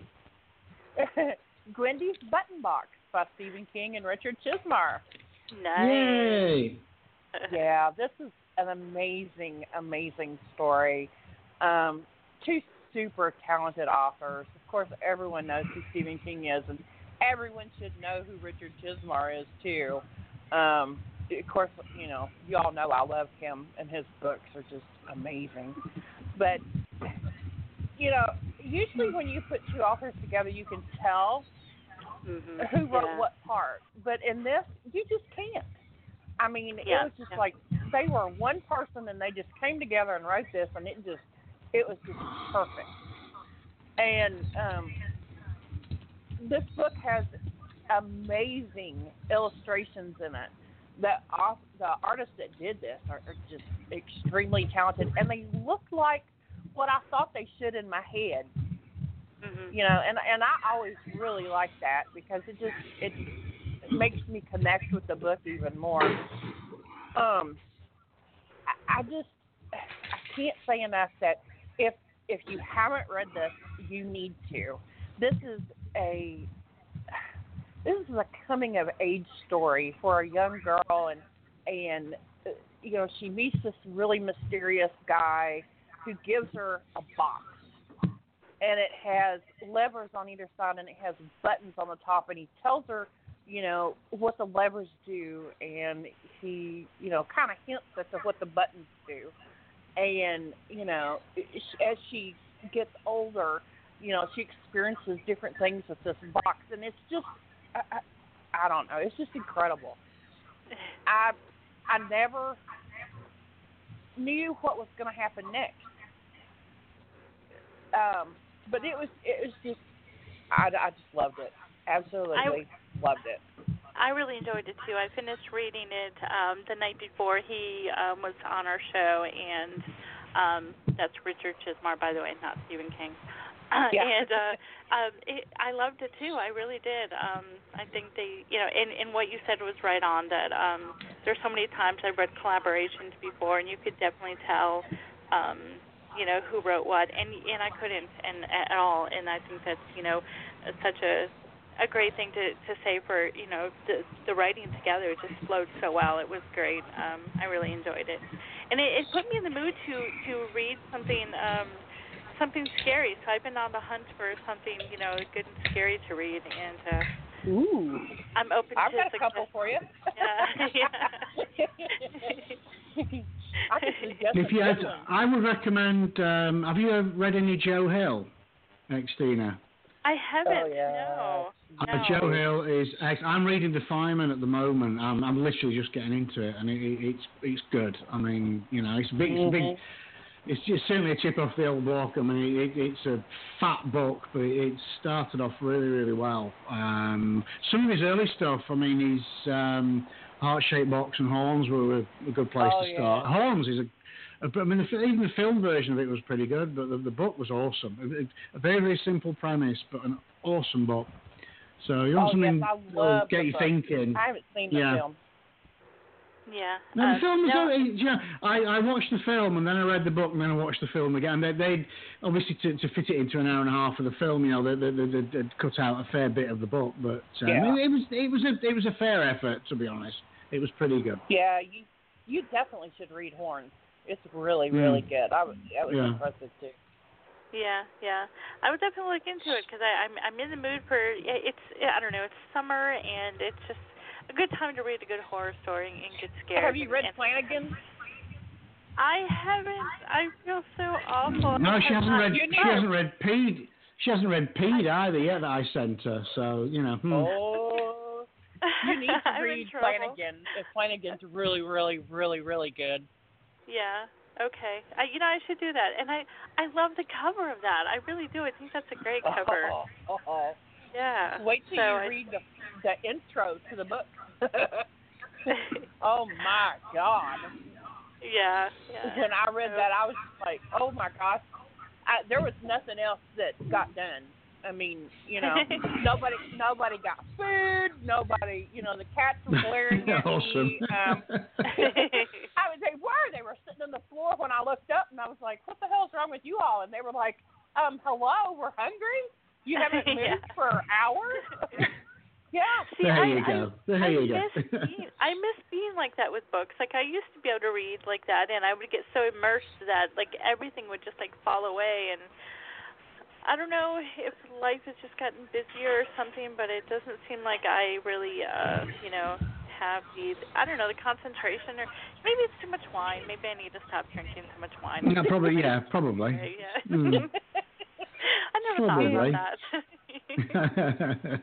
Gwendy's Button Box by Stephen King and Richard Chizmar. Nice. Yay! Yeah, this is an amazing, amazing story. Um, two super talented authors. Of course, everyone knows who Stephen King is, and everyone should know who Richard Chizmar is, too. Um, of course, you know, you all know I love him, and his books are just amazing. But, you know, usually when you put two authors together, you can tell mm-hmm. who wrote yeah. what part. But in this, you just can't. I mean, Yeah. it was just yeah. like they were one person and they just came together and wrote this, and it just, it was just perfect. And um, this book has amazing illustrations in it. The, the artists that did this are, are just extremely talented, and they look like what I thought they should in my head. Mm-hmm. You know, and and I always really like that because it just it makes me connect with the book even more. Um, I, I just I can't say enough that if if you haven't read this, you need to. This is a this is a coming of age story for a young girl, and and you know she meets this really mysterious guy who gives her a box. And it has levers on either side, and it has buttons on the top. And he tells her, you know, what the levers do, and he, you know, kind of hints at the, what the buttons do. And you know, as she gets older, you know, she experiences different things with this box, and it's just, I, I don't know. It's just incredible. I I never knew what was going to happen next. Um, but it was it was just I, I just loved it. Absolutely I, loved it. I really enjoyed it too. I finished reading it um, the night before he um, was on our show, and um, that's Richard Chismar, by the way, not Stephen King. Yeah. And uh, um, it, I loved it too. I really did. Um, I think they, you know, and, and what you said was right on. That um, there's so many times I've read collaborations before, and you could definitely tell, um, you know, who wrote what, and and I couldn't, and at all. And I think that's, you know, such a a great thing to, to say for, you know, the the writing together. It just flowed so well. It was great. Um, I really enjoyed it, and it, it put me in the mood to to read something. Um, Something scary, so I've been on the hunt for something, you know, good and scary to read, and uh, ooh, I'm open I've to got a couple for you. Yeah, yeah. I can suggest if you had, I would recommend. Um, have you ever read any Joe Hill, Xtina? I haven't. Oh, yeah. No. Uh, no. Joe Hill is. I'm reading The Fireman at the moment. I'm, I'm literally just getting into it, and it, it, it's it's good. I mean, you know, it's a big, mm-hmm. it's a big. It's just certainly a chip off the old block. I mean, it, it's a fat book, but it started off really, really well. Um, some of his early stuff, I mean, his um, Heart-Shaped Box and Horns were a, a good place oh, to start. Yeah. Horns is a, a I mean, the, even the film version of it was pretty good, but the, the book was awesome. A, a very, very simple premise, but an awesome book. So you want oh, something yes, that will get you book. thinking. I haven't seen the yeah. film. Yeah. No, the uh, film was. no. Only, yeah, I, I watched the film and then I read the book and then I watched the film again. They, they obviously to, to fit it into an hour and a half of the film, you know, they, they, they, they cut out a fair bit of the book, but um, yeah. it, it was it was a it was a fair effort, to be honest. It was pretty good. Yeah, you you definitely should read Horns. It's really really mm. good. I was that was yeah. impressive too. Yeah, yeah. I would definitely look into it because I'm I'm in the mood for it's I don't know it's summer and it's just a good time to read a good horror story and get scared. Have you read and, Flanagan? I haven't. I feel so awful. No, she hasn't read. You She hasn't read Pede. She hasn't read Pede either yet that I sent her. So you know. Hmm. Oh, you need to I'm read in trouble. Flanagan. Flanagan's really, really, really, really good. Yeah. Okay. I, you know, I should do that. And I, I love the cover of that. I really do. I think that's a great cover. Oh, oh, oh. Yeah. Wait till so you I, read the the intro to the book. Oh my God. Yeah. Yeah. When I read so, that, I was like, oh my gosh. I, there was nothing else that got done. I mean, you know, nobody nobody got food. Nobody, you know, the cats were glaring at awesome. me. Um, I was, they were. They were sitting on the floor when I looked up, and I was like, what the hell's wrong with you all? And they were like, um, hello, we're hungry? You haven't moved yeah. for hours? Yeah. See, there I, you go. There I, you I go. Miss being, I miss being like that with books. Like, I used to be able to read like that, and I would get so immersed that, like, everything would just, like, fall away. And I don't know if life has just gotten busier or something, but it doesn't seem like I really, uh, you know, have the, I don't know, the concentration. Or maybe it's too much wine. Maybe I need to stop drinking so much wine. No, probably, yeah, probably. Yeah. Mm. I never Probably. thought about that.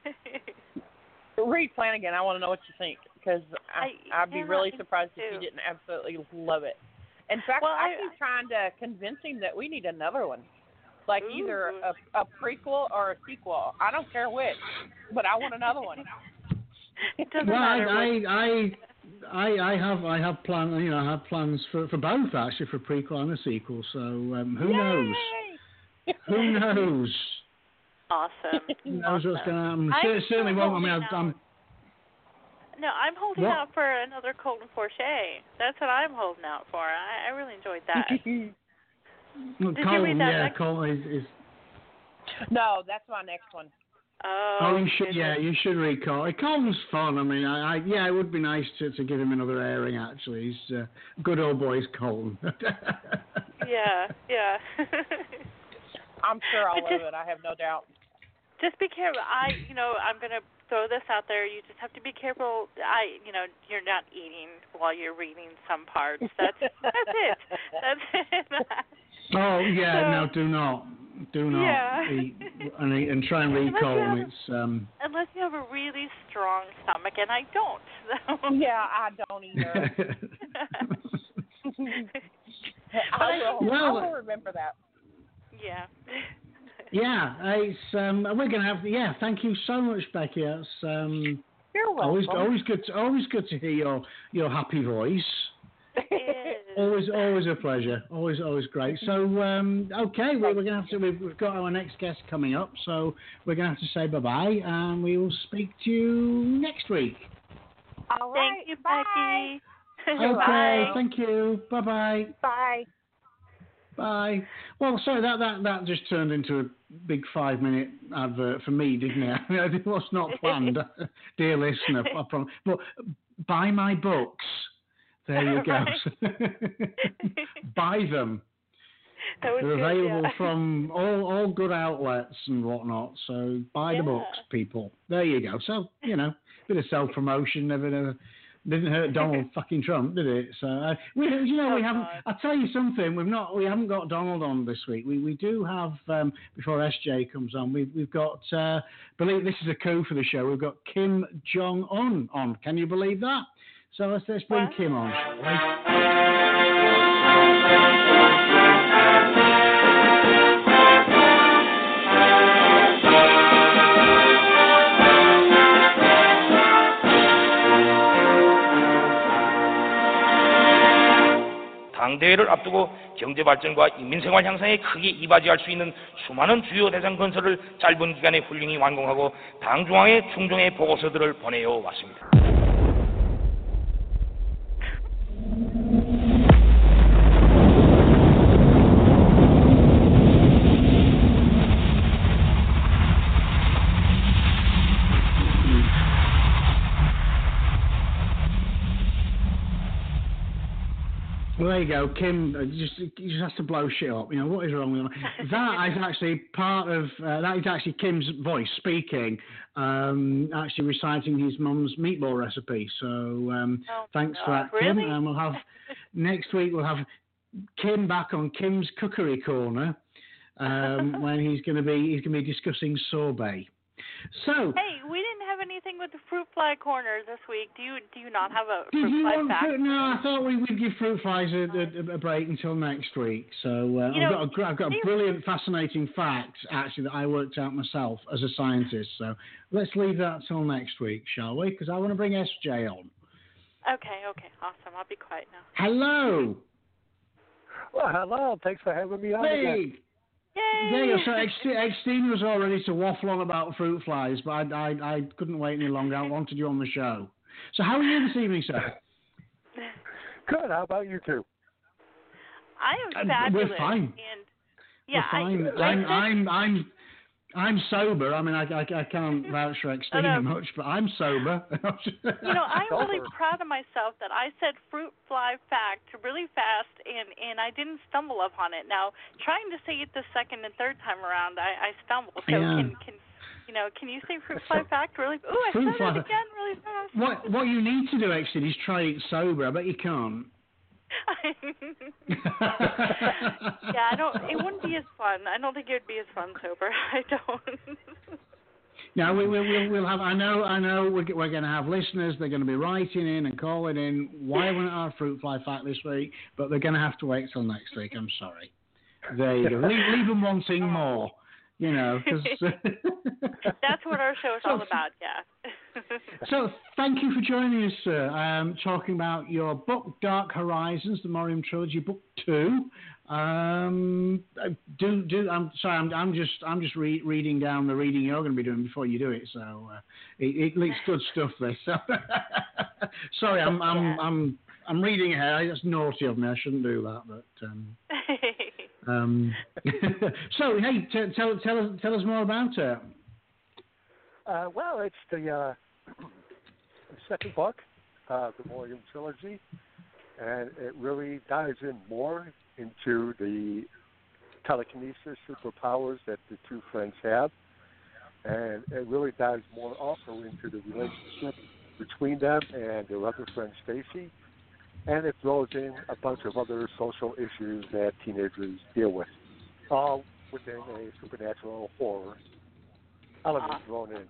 Read Flanagan. I want to know what you think, because I, I, I'd be yeah, really I surprised do. if you didn't absolutely love it. In fact, Well, I, I- keep trying to convince him that we need another one, like Ooh. either a, a prequel or a sequel. I don't care which, but I want another one. It doesn't Well, matter. I, what- I, I, I have, I have plans. You know, I have plans for, for both actually, for a prequel and a sequel. So um, who Yay! knows? Who knows? Awesome. Who knows what's Awesome. going to happen? I'm Cer- Certainly still won't. I mean, holding I'm. out. No, I'm holding What? out for another Colton Forche. That's what I'm holding out for. I, I really enjoyed that. Well, Did you Colton, read that yeah, book? Colton is. is No, that's my next one. Oh, oh, you should. goodness. Yeah, you should read Colton. Colton's fun. I mean, I, I yeah, it would be nice to, to give him another airing. Actually, he's uh, good old boy's Colton. Yeah, yeah. I'm sure I'll But love just- it. I have no doubt. Just be careful. I, you know, I'm gonna throw this out there. You just have to be careful. I, you know, you're not eating while you're reading some parts. That's that's it. That's it. Oh yeah, So- no, do not, Do not Yeah. eat and, eat and try and read Unless you colon. have- It's um. Unless you have a really strong stomach, and I don't. So. Yeah, I don't either. I will. Well- I will remember that. Yeah. Yeah, it's um. We're gonna have. Yeah, thank you so much, Becky. It's um. You're welcome. Always, always good. To, always good to hear your your happy voice. It is. Always, always a pleasure. Always, always great. So, um, okay, well, we're gonna have to. We've, we've got our next guest coming up, so we're gonna have to say bye bye, and we will speak to you next week. All right. Thank you, Bye. Becky. Okay, Bye. thank you. Bye bye. Bye. Bye. Well, sorry, that, that, that just turned into a big five minute advert for me, didn't it? It was not planned, dear listener. I promise. But buy my books. There you go. Buy them. That was They're good, available yeah. from all, all good outlets and whatnot. So buy Yeah. the books, people. There you go. So, you know, bit of self promotion, never, never. Didn't hurt Donald fucking Trump, did it? So uh, we, you know, Oh, we haven't. God. I'll tell you something. We've not. We haven't got Donald on this week. We we do have um, before S J comes on. We've we've got. Uh, believe this is a coup for the show. We've got Kim Jong Un on. Can you believe that? So let's let's bring Wow. Kim on, shall we? 당대회를 앞두고 경제발전과 인민생활 향상에 크게 이바지할 수 있는 수많은 주요 대상 건설을 짧은 기간에 훌륭히 완공하고 당 중앙에 충정의 보고서들을 보내어 왔습니다. Well, there you go, Kim. uh, Just he just has to blow shit up. You know what is wrong with him? That is actually part of. Uh, that is actually Kim's voice speaking, um, actually reciting his mum's meatball recipe. So um, Oh, thanks for God, that, Kim. really? And we'll have next week. We'll have Kim back on Kim's Cookery Corner um, when he's going to be he's going to be discussing sorbet. So. Hey, we didn't have anything with the fruit fly corner this week. Do you do you not have a Did fruit you fly want fact? to? No, I thought we would give fruit flies a, a, a break until next week. So uh, You I've, know, got a, gr- I've got a they- brilliant, fascinating fact actually that I worked out myself as a scientist. So let's leave that till next week, shall we? Because I want to bring S J on. Okay, okay, awesome. I'll be quiet now. Hello. Well, hello. Thanks for having me on again. Hey. There you go. So Ex- Extine was all ready to waffle on about fruit flies, but I, I, I couldn't wait any longer. I wanted you on the show. So how are you this evening, sir? Good. How about you two? I am Uh, we're fabulous. fine. And yeah, We're fine. I, I'm, I said- I'm, I'm, I'm sober. I mean, I, I, I can't vouch for Extine Oh, no. much, but I'm sober. You know, I'm really proud of myself that I said fruit fly fact really fast, and and I didn't stumble upon it. Now, trying to say it the second and third time around, I, I stumbled. So Yeah. can can you know? Can you say fruit fly fact really? Ooh, I Fruit said fly- it again really fast. What what you need to do, Extine, is try it sober. I bet you can't. Yeah, I don't. It wouldn't be as fun. I don't think it would be as fun sober. I don't. Now we, we, we'll, we'll have. I know. I know. We're, we're going to have listeners. They're going to be writing in and calling in. Why we're not our fruit fly fact this week? But they're going to have to wait till next week. I'm sorry. There you go. Leave, leave them wanting more. You know, because. That's what our show is all about. Yeah. So, thank you for joining us, sir. Um, talking about your book, Dark Horizons, the Morium Trilogy, Book Two. Um, do do. I'm sorry. I'm I'm just I'm just re- reading down the reading you're going to be doing before you do it. So uh, it, it looks good stuff. This. So, sorry, I'm I'm I'm I'm reading ahead. That's naughty of me. I shouldn't do that. But um, um, so hey, t- tell tell us tell us more about it. Uh, well, it's the, uh, the second book, uh, the Morium Trilogy, and it really dives in more into the telekinesis superpowers that the two friends have, and it really dives more also into the relationship between them and their other friend Stacy, and it throws in a bunch of other social issues that teenagers deal with, all within a supernatural horror element uh, thrown in.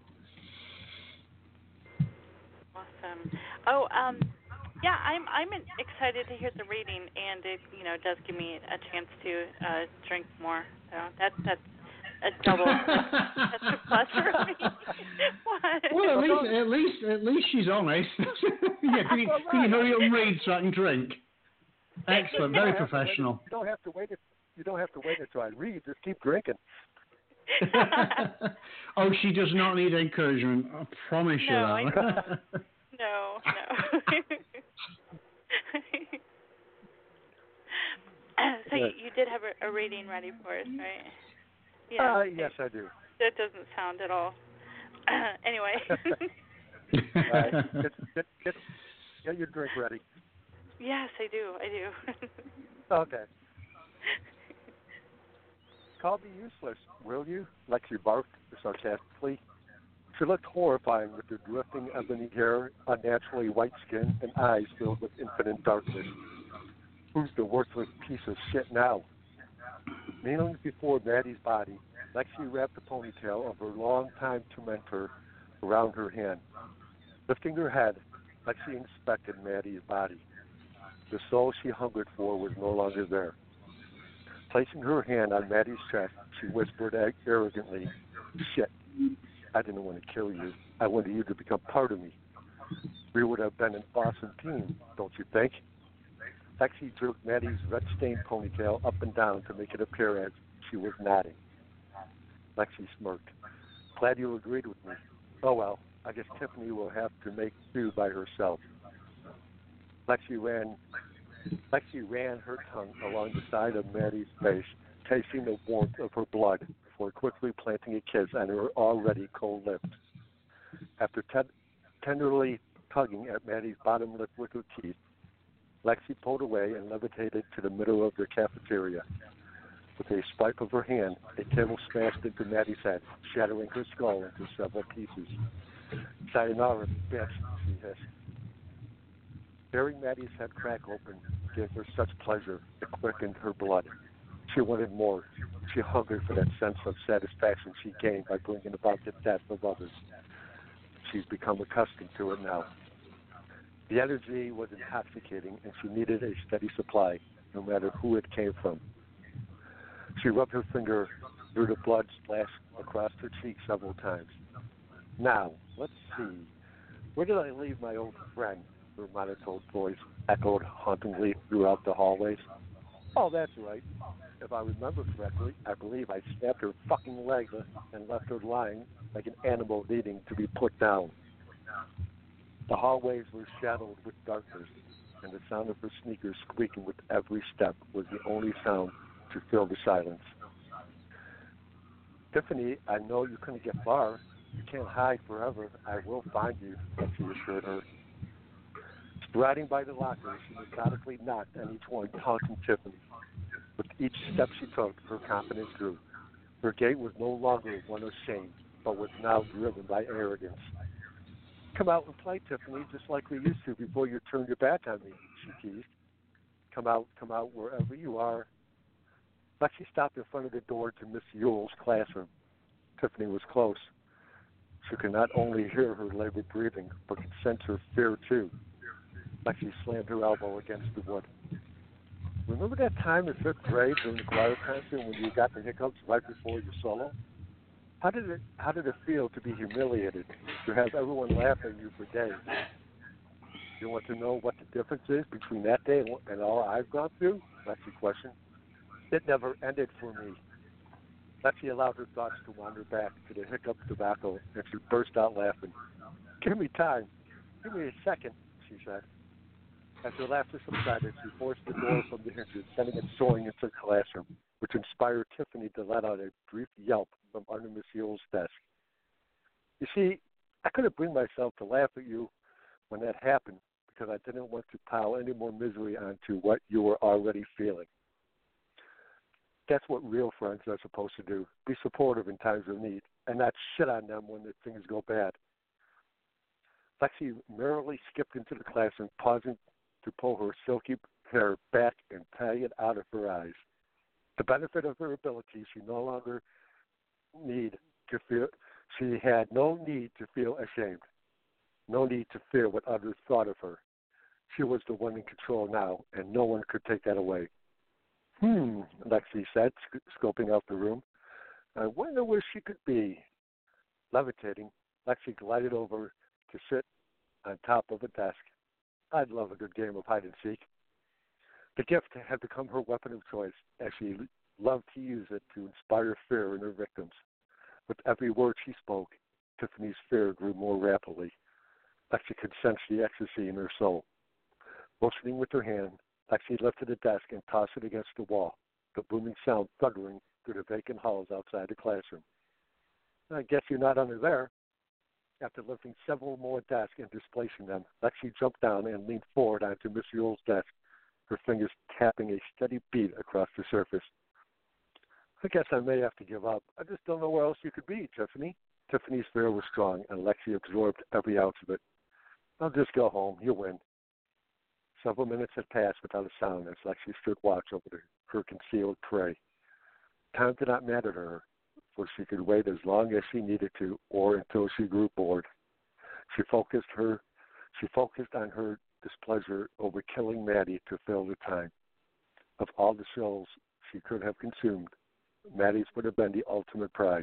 Awesome. Oh, um, yeah, I'm I'm excited to hear the reading, and it you know does give me a chance to uh, drink more. So that that's a double. That's a plus for me. Well, at least at least at least she's honest. Yeah, can you, can you hurry up and read so I can drink? Excellent, very professional. You don't have to wait. You don't have to wait until I read. Just keep drinking. Oh, she does not need encouragement. I promise no, you that. I don't. No, no. So you, you did have a, a reading ready for us, right? Yeah. Uh, yes, I do. That doesn't sound at all. Anyway. Right. Get, get, get, get your drink ready. Yes, I do. I do. Okay. Call me useless, will you? Lexi barked sarcastically. She looked horrifying with her drifting ebony hair, unnaturally white skin, and eyes filled with infinite darkness. Who's the worthless piece of shit now? Kneeling before Maddie's body, Lexi wrapped the ponytail of her longtime tormentor around her hand. Lifting her head, Lexi inspected Maddie's body. The soul she hungered for was no longer there. Placing her hand on Maddie's chest, she whispered arrogantly, "Shit, I didn't want to kill you. I wanted you to become part of me. We would have been an awesome team, don't you think?" Lexi jerked Maddie's red-stained ponytail up and down to make it appear as she was nodding. Lexi smirked. "Glad you agreed with me. Oh well, I guess Tiffany will have to make do by herself." Lexi ran Lexi ran her tongue along the side of Maddie's face, tasting the warmth of her blood before quickly planting a kiss on her already cold lips. After te- tenderly tugging at Maddie's bottom lip with her teeth, Lexi pulled away and levitated to the middle of the cafeteria. With a swipe of her hand, a table smashed into Maddie's head, shattering her skull into several pieces. "Sayonara, bitch," she hissed. Hearing Maddie's head crack open gave her such pleasure it quickened her blood. She wanted more. She hungered for that sense of satisfaction she gained by bringing about the death of others. She's become accustomed to it now. The energy was intoxicating, and she needed a steady supply, no matter who it came from. She rubbed her finger through the blood splash across her cheek several times. "Now, let's see. Where did I leave my old friend?" Her monotone voice echoed hauntingly throughout the hallways. "Oh, that's right. If I remember correctly, I believe I snapped her fucking leg and left her lying like an animal needing to be put down." The hallways were shadowed with darkness, and the sound of her sneakers squeaking with every step was the only sound to fill the silence. "Tiffany, I know you couldn't get far. You can't hide forever. I will find you," Lexi assured her. Striding by the lockers, she methodically knocked on each one, taunting Tiffany. With each step she took, her confidence grew. Her gait was no longer one of shame, but was now driven by arrogance. "Come out and play, Tiffany, just like we used to before you turned your back on me," she teased. Come out, come out, wherever you are." Lexi stopped in front of the door to Miss Yule's classroom. Tiffany was close. She could not only hear her labored breathing, but could sense her fear, too. Lexi slammed her elbow against the wood. "Remember that time in fifth grade during the choir concert when you got the hiccups right before your solo? How did it How did it feel to be humiliated, to have everyone laugh at you for days? You want to know what the difference is between that day and all I've gone through?" Lexi questioned. "It never ended for me." Lexi allowed her thoughts to wander back to the hiccup tobacco, and she burst out laughing. "Give me time. Give me a second," she said. As her laughter subsided, she forced the door from the hinges, sending it soaring into the classroom, which inspired Tiffany to let out a brief yelp from under Miss Yule's desk. "You see, I couldn't bring myself to laugh at you when that happened because I didn't want to pile any more misery onto what you were already feeling. That's what real friends are supposed to do, be supportive in times of need, and not shit on them when the things go bad." Lexi merrily skipped into the classroom, pausing to pull her silky hair back and tie it out of her eyes. the benefit of her ability, she no longer need to feel. She had no need to feel ashamed, no need to fear what others thought of her. She was the one in control now, and no one could take that away. Hmm, Lexi said, sc- scoping out the room. I wonder where she could be. Levitating, Lexi glided over to sit on top of a desk. I'd love a good game of hide and seek. The gift had become her weapon of choice, as she loved to use it to inspire fear in her victims. With every word she spoke, Tiffany's fear grew more rapidly. Lexi could sense the ecstasy in her soul. Motioning with her hand, Lexi lifted the desk and tossed it against the wall, the booming sound thundering through the vacant halls outside the classroom. I guess you're not under there. After lifting several more desks and displacing them, Lexi jumped down and leaned forward onto Miss Yule's desk, her fingers tapping a steady beat across the surface. I guess I may have to give up. I just don't know where else you could be, Tiffany. Tiffany's fear was strong, and Lexi absorbed every ounce of it. I'll just go home. You win. Several minutes had passed without a sound as Lexi stood watch over the, her concealed prey. Time did not matter to her, for she could wait as long as she needed to, or until she grew bored. She focused her, she focused on her displeasure over killing Maddie to fill the time. Of all the shells she could have consumed, Maddie's would have been the ultimate prize.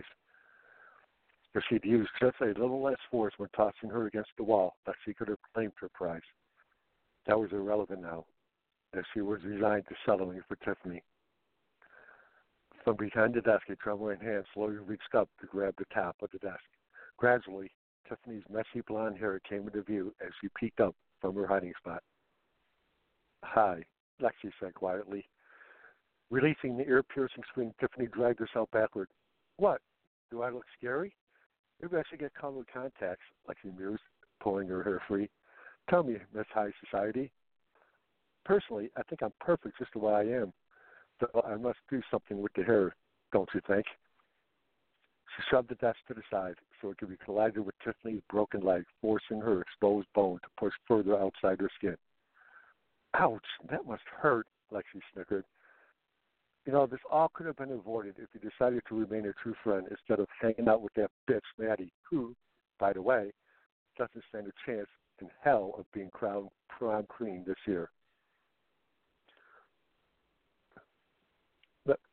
If she'd used just a little less force when tossing her against the wall, that she could have claimed her prize. That was irrelevant now, as she was resigned to settling for Tiffany. From behind the desk, a trembling hand slowly reached up to grab the top of the desk. Gradually, Tiffany's messy blonde hair came into view as she peeked up from her hiding spot. Hi, Lexi said quietly. Releasing the ear-piercing scream, Tiffany dragged herself backward. What? Do I look scary? Maybe I should get colored contacts, Lexi mused, pulling her hair free. Tell me, Miss High Society. Personally, I think I'm perfect just the way I am. So I must do something with the hair, don't you think? She shoved the desk to the side so it could be collided with Tiffany's broken leg, forcing her exposed bone to push further outside her skin. Ouch, that must hurt, Lexi snickered. You know, this all could have been avoided if you decided to remain a true friend instead of hanging out with that bitch Maddie, who, by the way, doesn't stand a chance in hell of being crowned prom queen this year. But,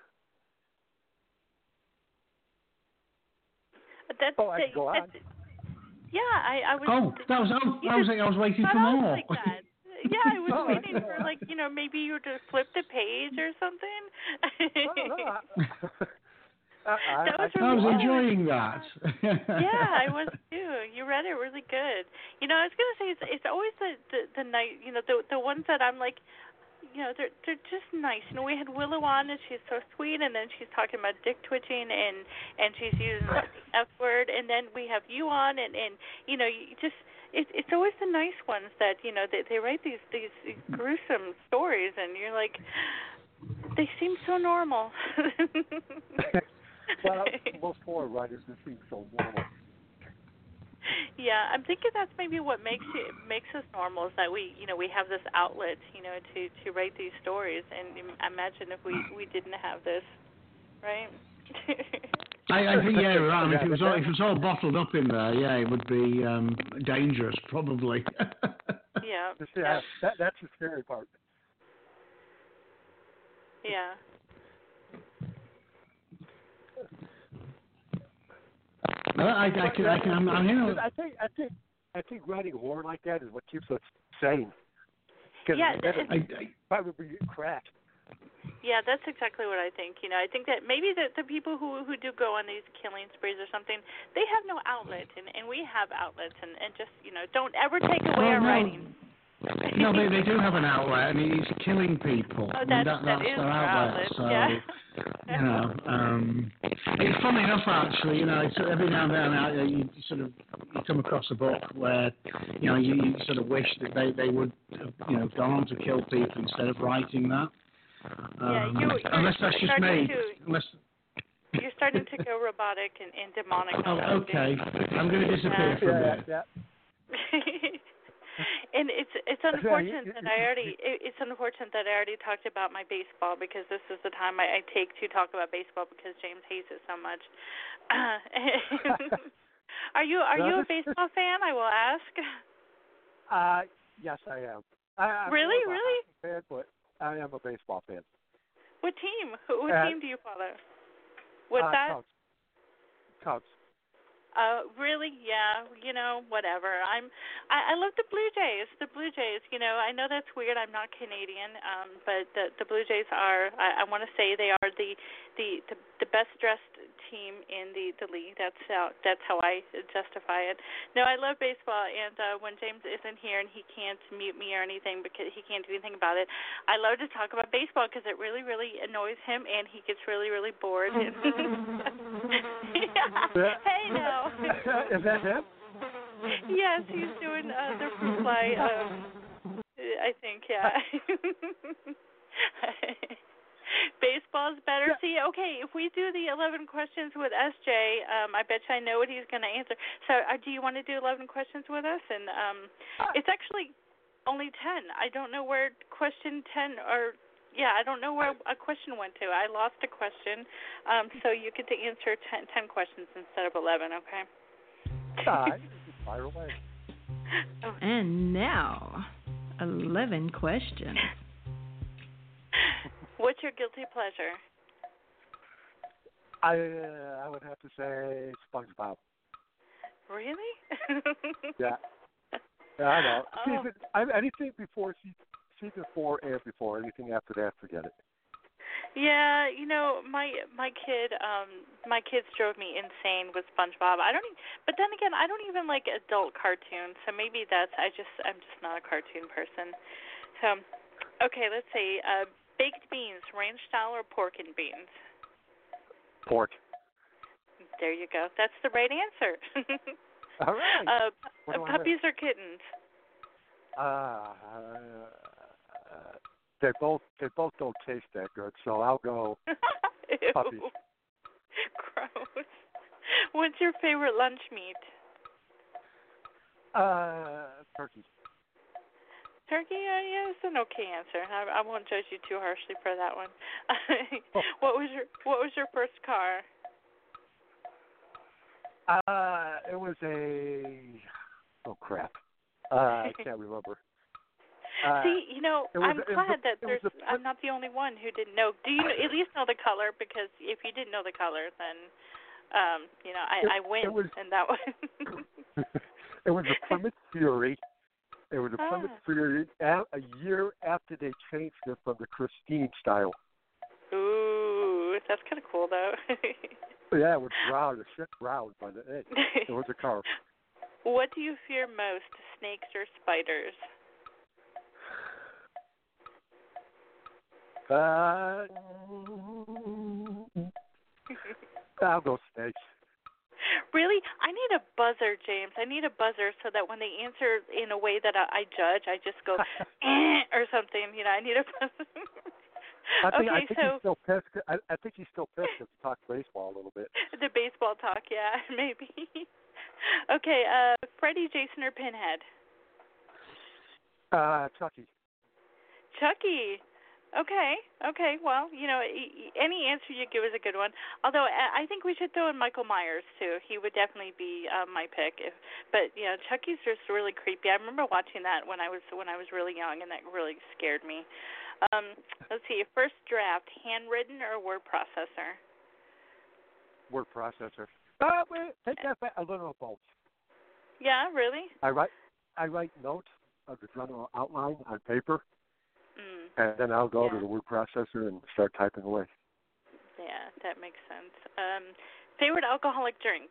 that's oh, I can go on. Yeah, I, I was. Oh, that was oh, I was I was waiting for more. Like that. Yeah, I was oh, waiting for like you know maybe you to flip the page or something. no, no, I, I, that was I, really I was good. enjoying that. Yeah, I was too. You read it really good. You know, I was gonna say it's it's always the the, the night. You know, the the ones that I'm like, you know, they're they're just nice. You know, we had Willow on, and she's so sweet, and then she's talking about dick twitching, and and she's using the F word, and then we have you on, and and you know, you just. It, it's always the nice ones that you know they they write these these gruesome stories, and you're like, they seem so normal. Well, most horror writers just seem so normal. Yeah, I'm thinking that's maybe what makes it makes us normal is that we you know we have this outlet you know to to write these stories, and imagine if we we didn't have this, right? I, I think yeah, right. If it was all, if it was all bottled up in there, yeah, it would be um, dangerous, probably. Yeah. Yeah, that that's the scary part. Yeah. Well, I, I can, I can, I'm, I'm here. I think, I think, I think writing horror like that is what keeps us sane. Yeah, that I, I, probably get cracked. Yeah, that's exactly what I think. You know, I think that maybe the the people who who do go on these killing sprees or something, they have no outlet, and and we have outlets, and and just you know, don't ever take away well, our no, writing. No, they they do have an outlet. I mean, it's killing people. Oh, I mean, that, that, that that's is their our outlet. outlet. So, Yeah. you know, um, it's funny enough actually. You know, it's, every now and then uh, you sort of you come across a book where you know you, you sort of wish that they they would have, you know gone on to kill people instead of writing that. Um, Yeah, you, you're, unless that's you're just me. to, Unless. You're starting to go robotic and, and demonic. Oh, okay. I'm going to disappear yeah. for a bit. Yeah, yeah. And it's it's unfortunate that I already it, it's unfortunate that I already talked about my baseball because this is the time I, I take to talk about baseball because James hates it so much. Uh, are you are No, you a this- baseball fan? I will ask. Uh, yes, I am. I, I'm Really, more of a really? hockey fan, but I am a baseball fan. What team? Who, what Uh, team do you follow? What's uh, that? Cubs. Cubs. Uh, really? Yeah. You know, whatever. I'm. I, I love the Blue Jays. The Blue Jays. You know, I know that's weird. I'm not Canadian. Um, but the the Blue Jays are. I, I want to say they are the, the the the best dressed team in the the league. That's how that's how I justify it. No, I love baseball. And uh, when James isn't here and he can't mute me or anything because he can't do anything about it, I love to talk about baseball because it really really annoys him and he gets really really bored. Yeah. Hey, no. Is that him? Yes, he's doing uh, the fruit fly. Um, I think, yeah. Baseball's better. See, okay, if we do the eleven questions with S J, um, I bet you I know what he's going to answer. So, uh, do you want to do eleven questions with us? And um, it's actually only ten. I don't know where question ten or. Yeah, I don't know where a question went to. I lost a question, um, so you get to answer ten, ten questions instead of eleven, okay? Uh, fire away. And now, eleven questions. What's your guilty pleasure? I uh, I would have to say SpongeBob. Really? Yeah. Yeah, I know. Oh. Season, I, anything before season, season four and before, anything after that, forget it. Yeah, you know, my my kid, um, my kids drove me insane with SpongeBob. I don't, e- but then again, I don't even like adult cartoons, so maybe that's I just I'm just not a cartoon person. So, okay, let's see, uh, baked beans, ranch style or pork and beans? Pork. There you go. That's the right answer. All right. Uh, What do I puppies or kittens? Uh, they both they both don't taste that good, so I'll go Ew. puppies. Gross. What's your favorite lunch meat? Uh, turkey. Turkey? Uh, yeah, it's an okay answer. I, I won't judge you too harshly for that one. What was your What was your first car? Uh, it was a oh crap. Uh, I can't remember. Uh, See, you know, it was I'm a- it was glad a- that it there's. was a- I'm not the only one who didn't know. Do you know, at least know the color? Because if you didn't know the color, then, um, you know, I, It- I win it was- in that one. It was a Plymouth Fury. It was a Ah. Plymouth Fury a, a year after they changed it from the Christine style. Ooh, that's kind of cool, though. Yeah, it was brown, the shit brown, but it, it was a car. What do you fear most, snakes or spiders? Uh, I'll go snakes. Really? I need a buzzer, James. I need a buzzer so that when they answer in a way that I, I judge, I just go eh, or something. You know, I need a buzzer. I think, okay, I think so he's still pissed. I, I think he's still pissed because he talked baseball a little bit. the baseball talk, yeah, maybe. Okay, uh, Freddie, Jason, or Pinhead? Uh, Chucky. Chucky. Okay, okay. Well, you know, e- e- any answer you give is a good one. Although I I think we should throw in Michael Myers too. He would definitely be uh, my pick. If, but you know, Chucky's just really creepy. I remember watching that when I was when I was really young, and that really scared me. Um, let's see. First draft, handwritten or word processor? Word processor. Uh, wait, take that back. A little of both. Yeah, really. I write, I write notes of the general outline on paper, Mm, and then I'll go yeah. to the word processor and start typing away. Yeah, that makes sense. Um, favorite alcoholic drink?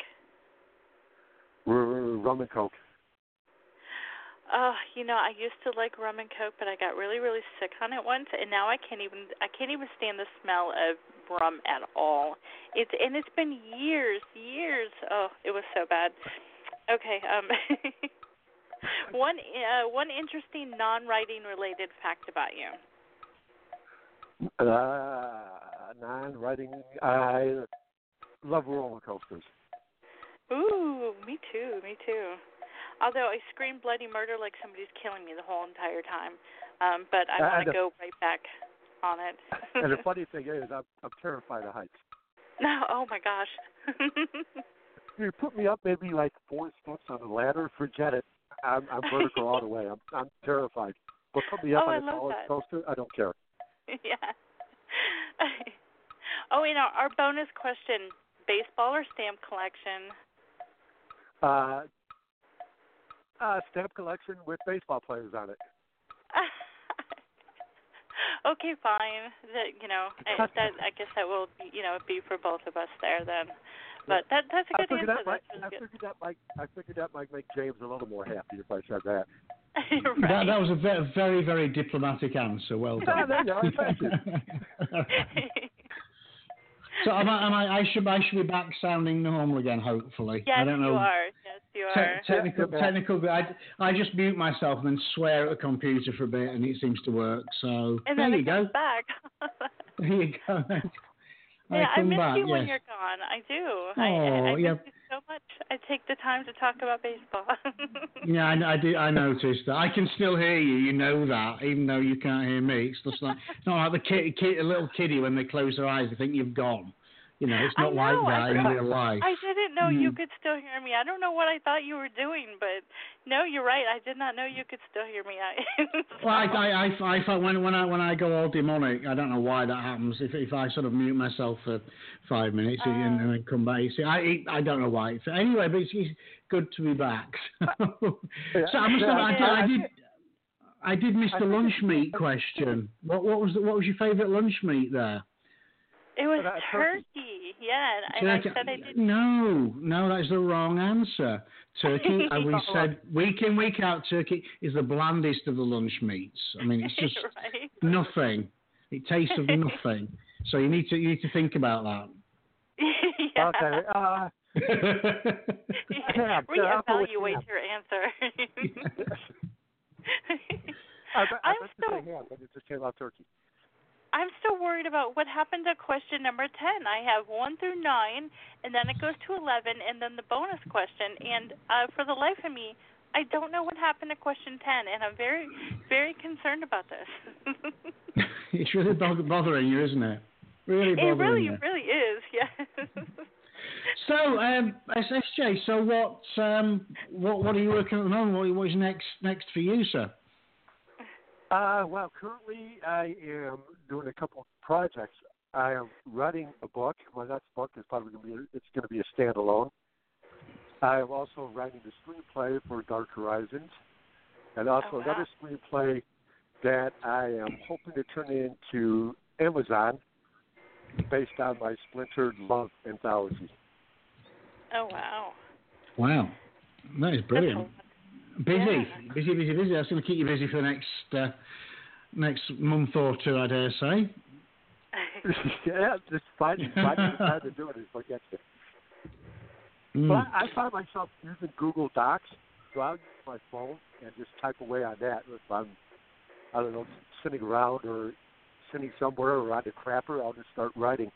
Rum and Coke. Oh, you know, I used to like rum and coke, but I got really, really sick on it once, and now I can't even I can't even stand the smell of rum at all. It's and it's been years, years. Oh, it was so bad. Okay, um, one uh, one interesting non-writing related fact about you. Uh, non-writing. I love roller coasters. Ooh, me too, me too. although I scream bloody murder like somebody's killing me the whole entire time. Um, but I want to go right back on it. And the funny thing is, I'm, I'm terrified of heights. No, oh my gosh. You put me up maybe like four steps on the ladder, forget it. I'm, I'm vertical all the way. I'm, I'm terrified. But put me up oh, on I the tallest that. coaster, I don't care. Yeah. Oh, you know, our bonus question, baseball or stamp collection? Uh, uh, stamp collection with baseball players on it. Okay, fine. That you know, I, that I guess that will be, you know be for both of us there then. But that that's a good I figured answer. That might, that's I good. figured that might I figured that might make James a little more happy if I said that. Right. that, that was a very, very, very diplomatic answer. Well done. Yeah, there you go. Thank you. So am I, am I, I should I should be back sounding normal again, hopefully. Yes, I don't know. you are. Yes, you Te- are. technical, Yeah, technical. I, I just mute myself and then swear at the computer for a bit, and it seems to work. So And there then you it go. comes back. There you go. I yeah, I come miss back, you when yes. you're gone. I do. Oh, I, I, I miss yeah. you so much. I take the time to talk about baseball. Yeah, I, I do. I noticed that. I can still hear you. You know that, even though you can't hear me. It's just like it's not like the kid, kid, a little kiddie when they close their eyes, they think you've gone. You know, it's not I know, like that I in know. real life. I didn't know Mm. you could still hear me. I don't know what I thought you were doing, but no, you're right. I did not know you could still hear me. I, Well, I, I, I, I find when, when I when I go all demonic, I don't know why that happens. If if I sort of mute myself for five minutes Uh, and, and then come back, you see, I I don't know why. So anyway, but it's, it's good to be back. So I must have, I, did, I did I did miss the lunch meat question. What what was the, what was your favourite lunch meat there? It was Uh, turkey. turkey. Yeah, and Turkey. I said I didn't. No, no, that's the wrong answer. Turkey, and we said week in, week out, turkey is the blandest of the lunch meats. I mean, it's just right. nothing. It tastes of nothing. So you need to you need to think about that. Yeah. Okay. Uh, ham. Yeah, I'll go with Reevaluate ham. your answer. I, I I'm meant still- to say ham, but it just came out turkey. I'm still worried about what happened to question number ten. I have one through nine, and then it goes to eleven, and then the bonus question. And uh, for the life of me, I don't know what happened to question ten, and I'm very, very concerned about this. It's really bother- bothering you, isn't it? Really it bothering really, you. really is. Yeah. So, um, S S J. So, what, um, what, what are you working on at the moment? What, what is next, next for you, sir? Uh, well, currently I am doing a couple of projects. I am writing a book. My next book is probably going to be a, it's going to be a standalone. I am also writing the screenplay for Dark Horizons, and also Oh, wow. another screenplay that I am hoping to turn into Amazon, based on my Splintered Love anthology. Oh wow. Wow, that is brilliant. Busy, Yeah. busy, busy, busy. That's going to keep you busy for the next uh, next month or two, I dare say. Yeah, just finding finding the time to do it is what gets you. Mm. But I, I find myself using Google Docs, so I'll use my phone and just type away on that. If I'm, I don't know, sitting around or sitting somewhere or on the crapper, I'll just start writing.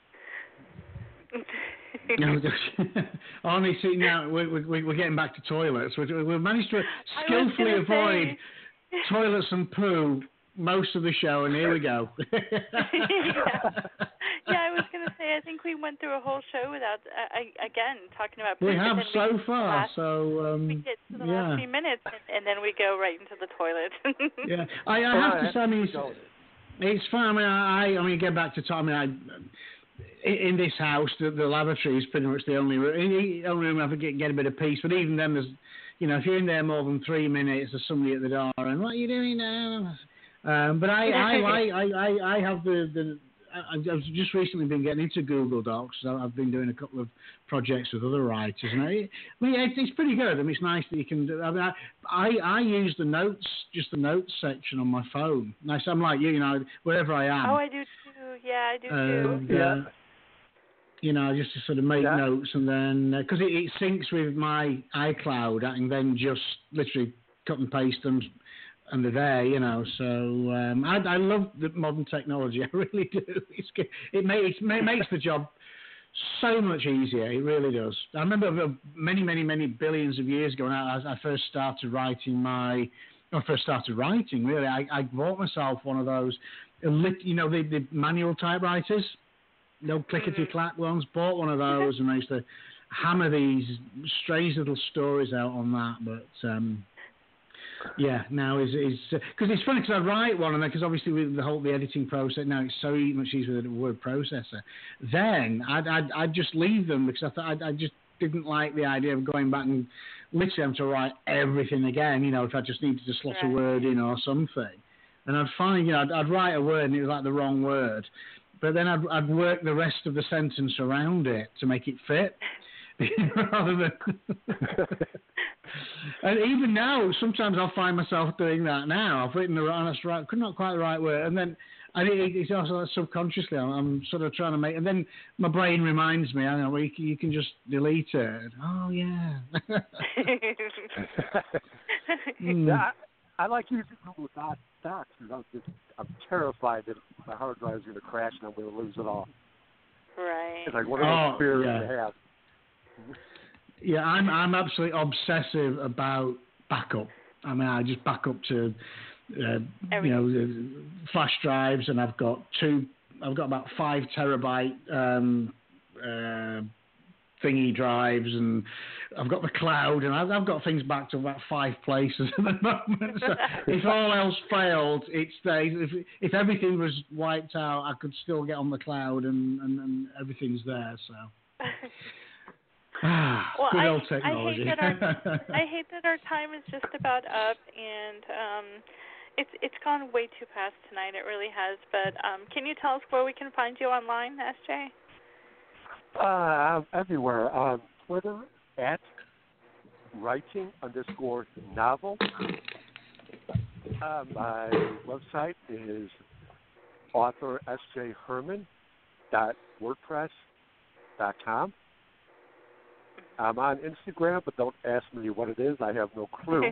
No, only see now we're, we're, we're getting back to toilets. We, we've managed to skillfully gonna avoid say. toilets and poo most of the show, and here we go. yeah. yeah, I was going to say, I think we went through a whole show without, uh, I, again, talking about We poop, and have then so we get to the far, last- so um, we get to the yeah. last few minutes, and, and then we go right into the toilet. Yeah, I, I have to say, I mean, it's, it's fun. I mean, I, I mean, get back to time. I mean, I, in this house, the, the lavatory is pretty much the only room. The only room I get get a bit of peace. But even then, there's, you know, if you're in there more than three minutes, there's somebody at the door, and what are you doing now? Um, but I, I, I, I, I have the, the I, I've just recently been getting into Google Docs. So I've been doing a couple of projects with other writers, and I, I mean, it's, it's pretty good. I mean, it's nice that you can do. I mean, I, I use the notes, just the notes section on my phone. Nice. I'm like you, you know, wherever I am. Oh, I do too. Yeah, I do And, too. uh, you know, just to sort of make Yeah. notes, and then because it, it syncs with my iCloud, I can then just literally cut and paste them, and they're there, you know. So um, I, I love the modern technology. I really do. It's good. It makes it makes the job so much easier. It really does. I remember many, many, many billions of years ago when I, I first started writing my, when I first started writing, really, I, I bought myself one of those, you know, the, the manual typewriters, no clickety-clack ones. Bought one of those and I used to hammer these strange little stories out on that, but... Um, Yeah, now is is because it's funny because I write one and because obviously with the whole the editing process now it's so much easier with a word processor. Then I'd I'd, I'd just leave them because I thought I, I just didn't like the idea of going back and literally having to write everything again. You know, if I just needed to slot right. a word in or something, and I'd find you know I'd, I'd write a word and it was like the wrong word, but then I'd I'd work the rest of the sentence around it to make it fit. Rather than and even now, sometimes I'll find myself doing that. Now I've written the right, that's right, not quite the right word, and then I think it's also subconsciously I'm, I'm sort of trying to make, and then my brain reminds me, I know well, you, can, you can just delete it. Oh yeah. mm. yeah I, I like using Google Docs because I'm just I'm terrified that my hard drive is going to crash and I'm going to lose it all. Right. It's like one of those oh, fears yeah. to have. Yeah, I'm I'm absolutely obsessive about backup. I mean, I just back up to uh, you know flash drives, and I've got two. I've got about five terabyte um, uh, thingy drives, and I've got the cloud, and I've, I've got things back to about five places at the moment. So if all else failed, it stays. If if everything was wiped out, I could still get on the cloud, and, and, and everything's there. So. Ah, well, good I, old technology. I hate that our I hate that our time is just about up, and um, it's it's gone way too fast tonight. It really has. But um, can you tell us where we can find you online, S J? Uh, I'm everywhere on Twitter at writing underscore novel. Uh, my website is author S J Herman dot wordpress dot com. I'm on Instagram, but don't ask me what it is. I have no clue.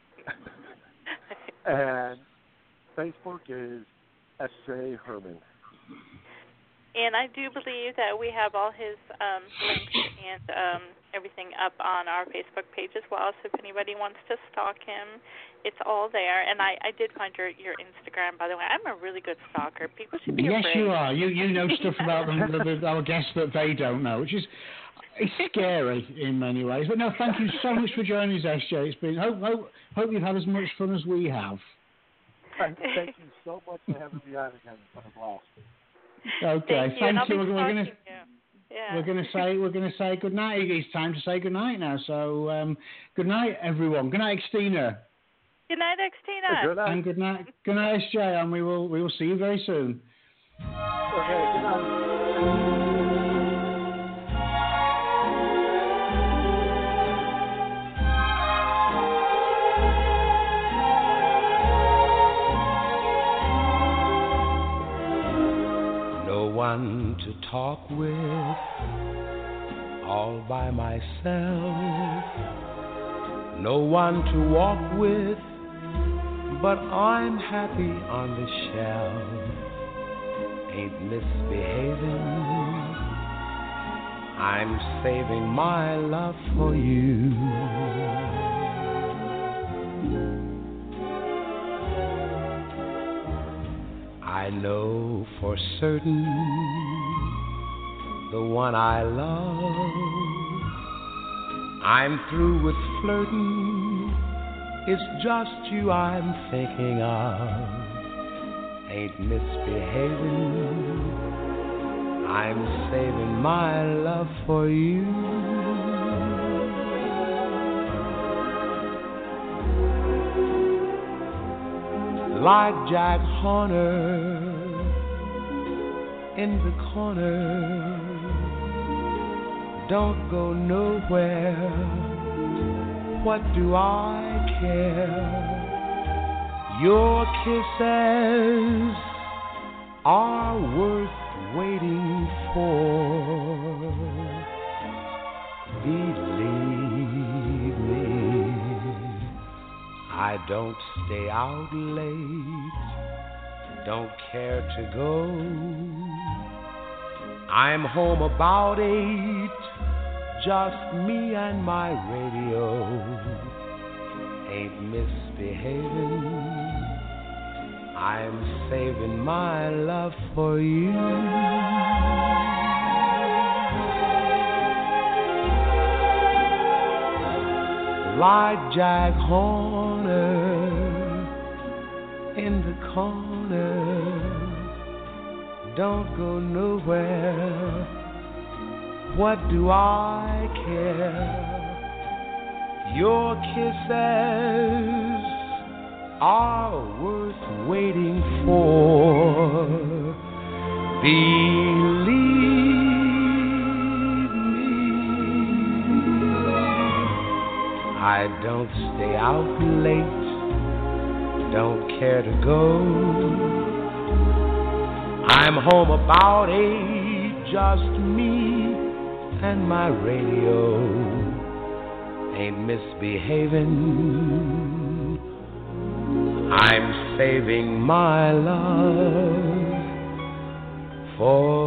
And Facebook is S J Herman. And I do believe that we have all his um, links and um, everything up on our Facebook page as well. So if anybody wants to stalk him, it's all there. And I, I did find your, your Instagram, by the way. I'm a really good stalker. People should be yes, afraid. you are. You you know stuff about them, the, the, our guests that they don't know, which is it's scary in many ways. But no, thank you so much for joining us, S J. It's been hope hope hope you've had as much fun as we have. Thank you so much for having me on again. It's been a blast. Okay, thank you. thank you. We're, we're gonna you. Yeah. we're gonna say we're gonna say good night. It's time to say good night now. So um, good night, everyone. Good night, Xtina. Good night, Xtina. Good night. And good night, good night, S J. And we will we will see you very soon. Okay. Good night. One to talk with, all by myself. No one to walk with, but I'm happy on the shelf. Ain't misbehaving, I'm saving my love for you. I know for certain the one I love. I'm through with flirting, it's just you I'm thinking of. Ain't misbehaving, I'm saving my love for you. Like Jack Horner in the corner, don't go nowhere, what do I care? Your kisses are worth waiting for. Believe me, I don't stay out late, don't care to go. I'm home about eight, just me and my radio. Ain't misbehaving, I'm saving my love for you. Like Jack Horner in the corner, don't go nowhere. What do I care? Your kisses are worth waiting for. Believe me, I don't stay out late, don't care to go. I'm home about eight, just me and my radio. Ain't misbehaving, I'm saving my love for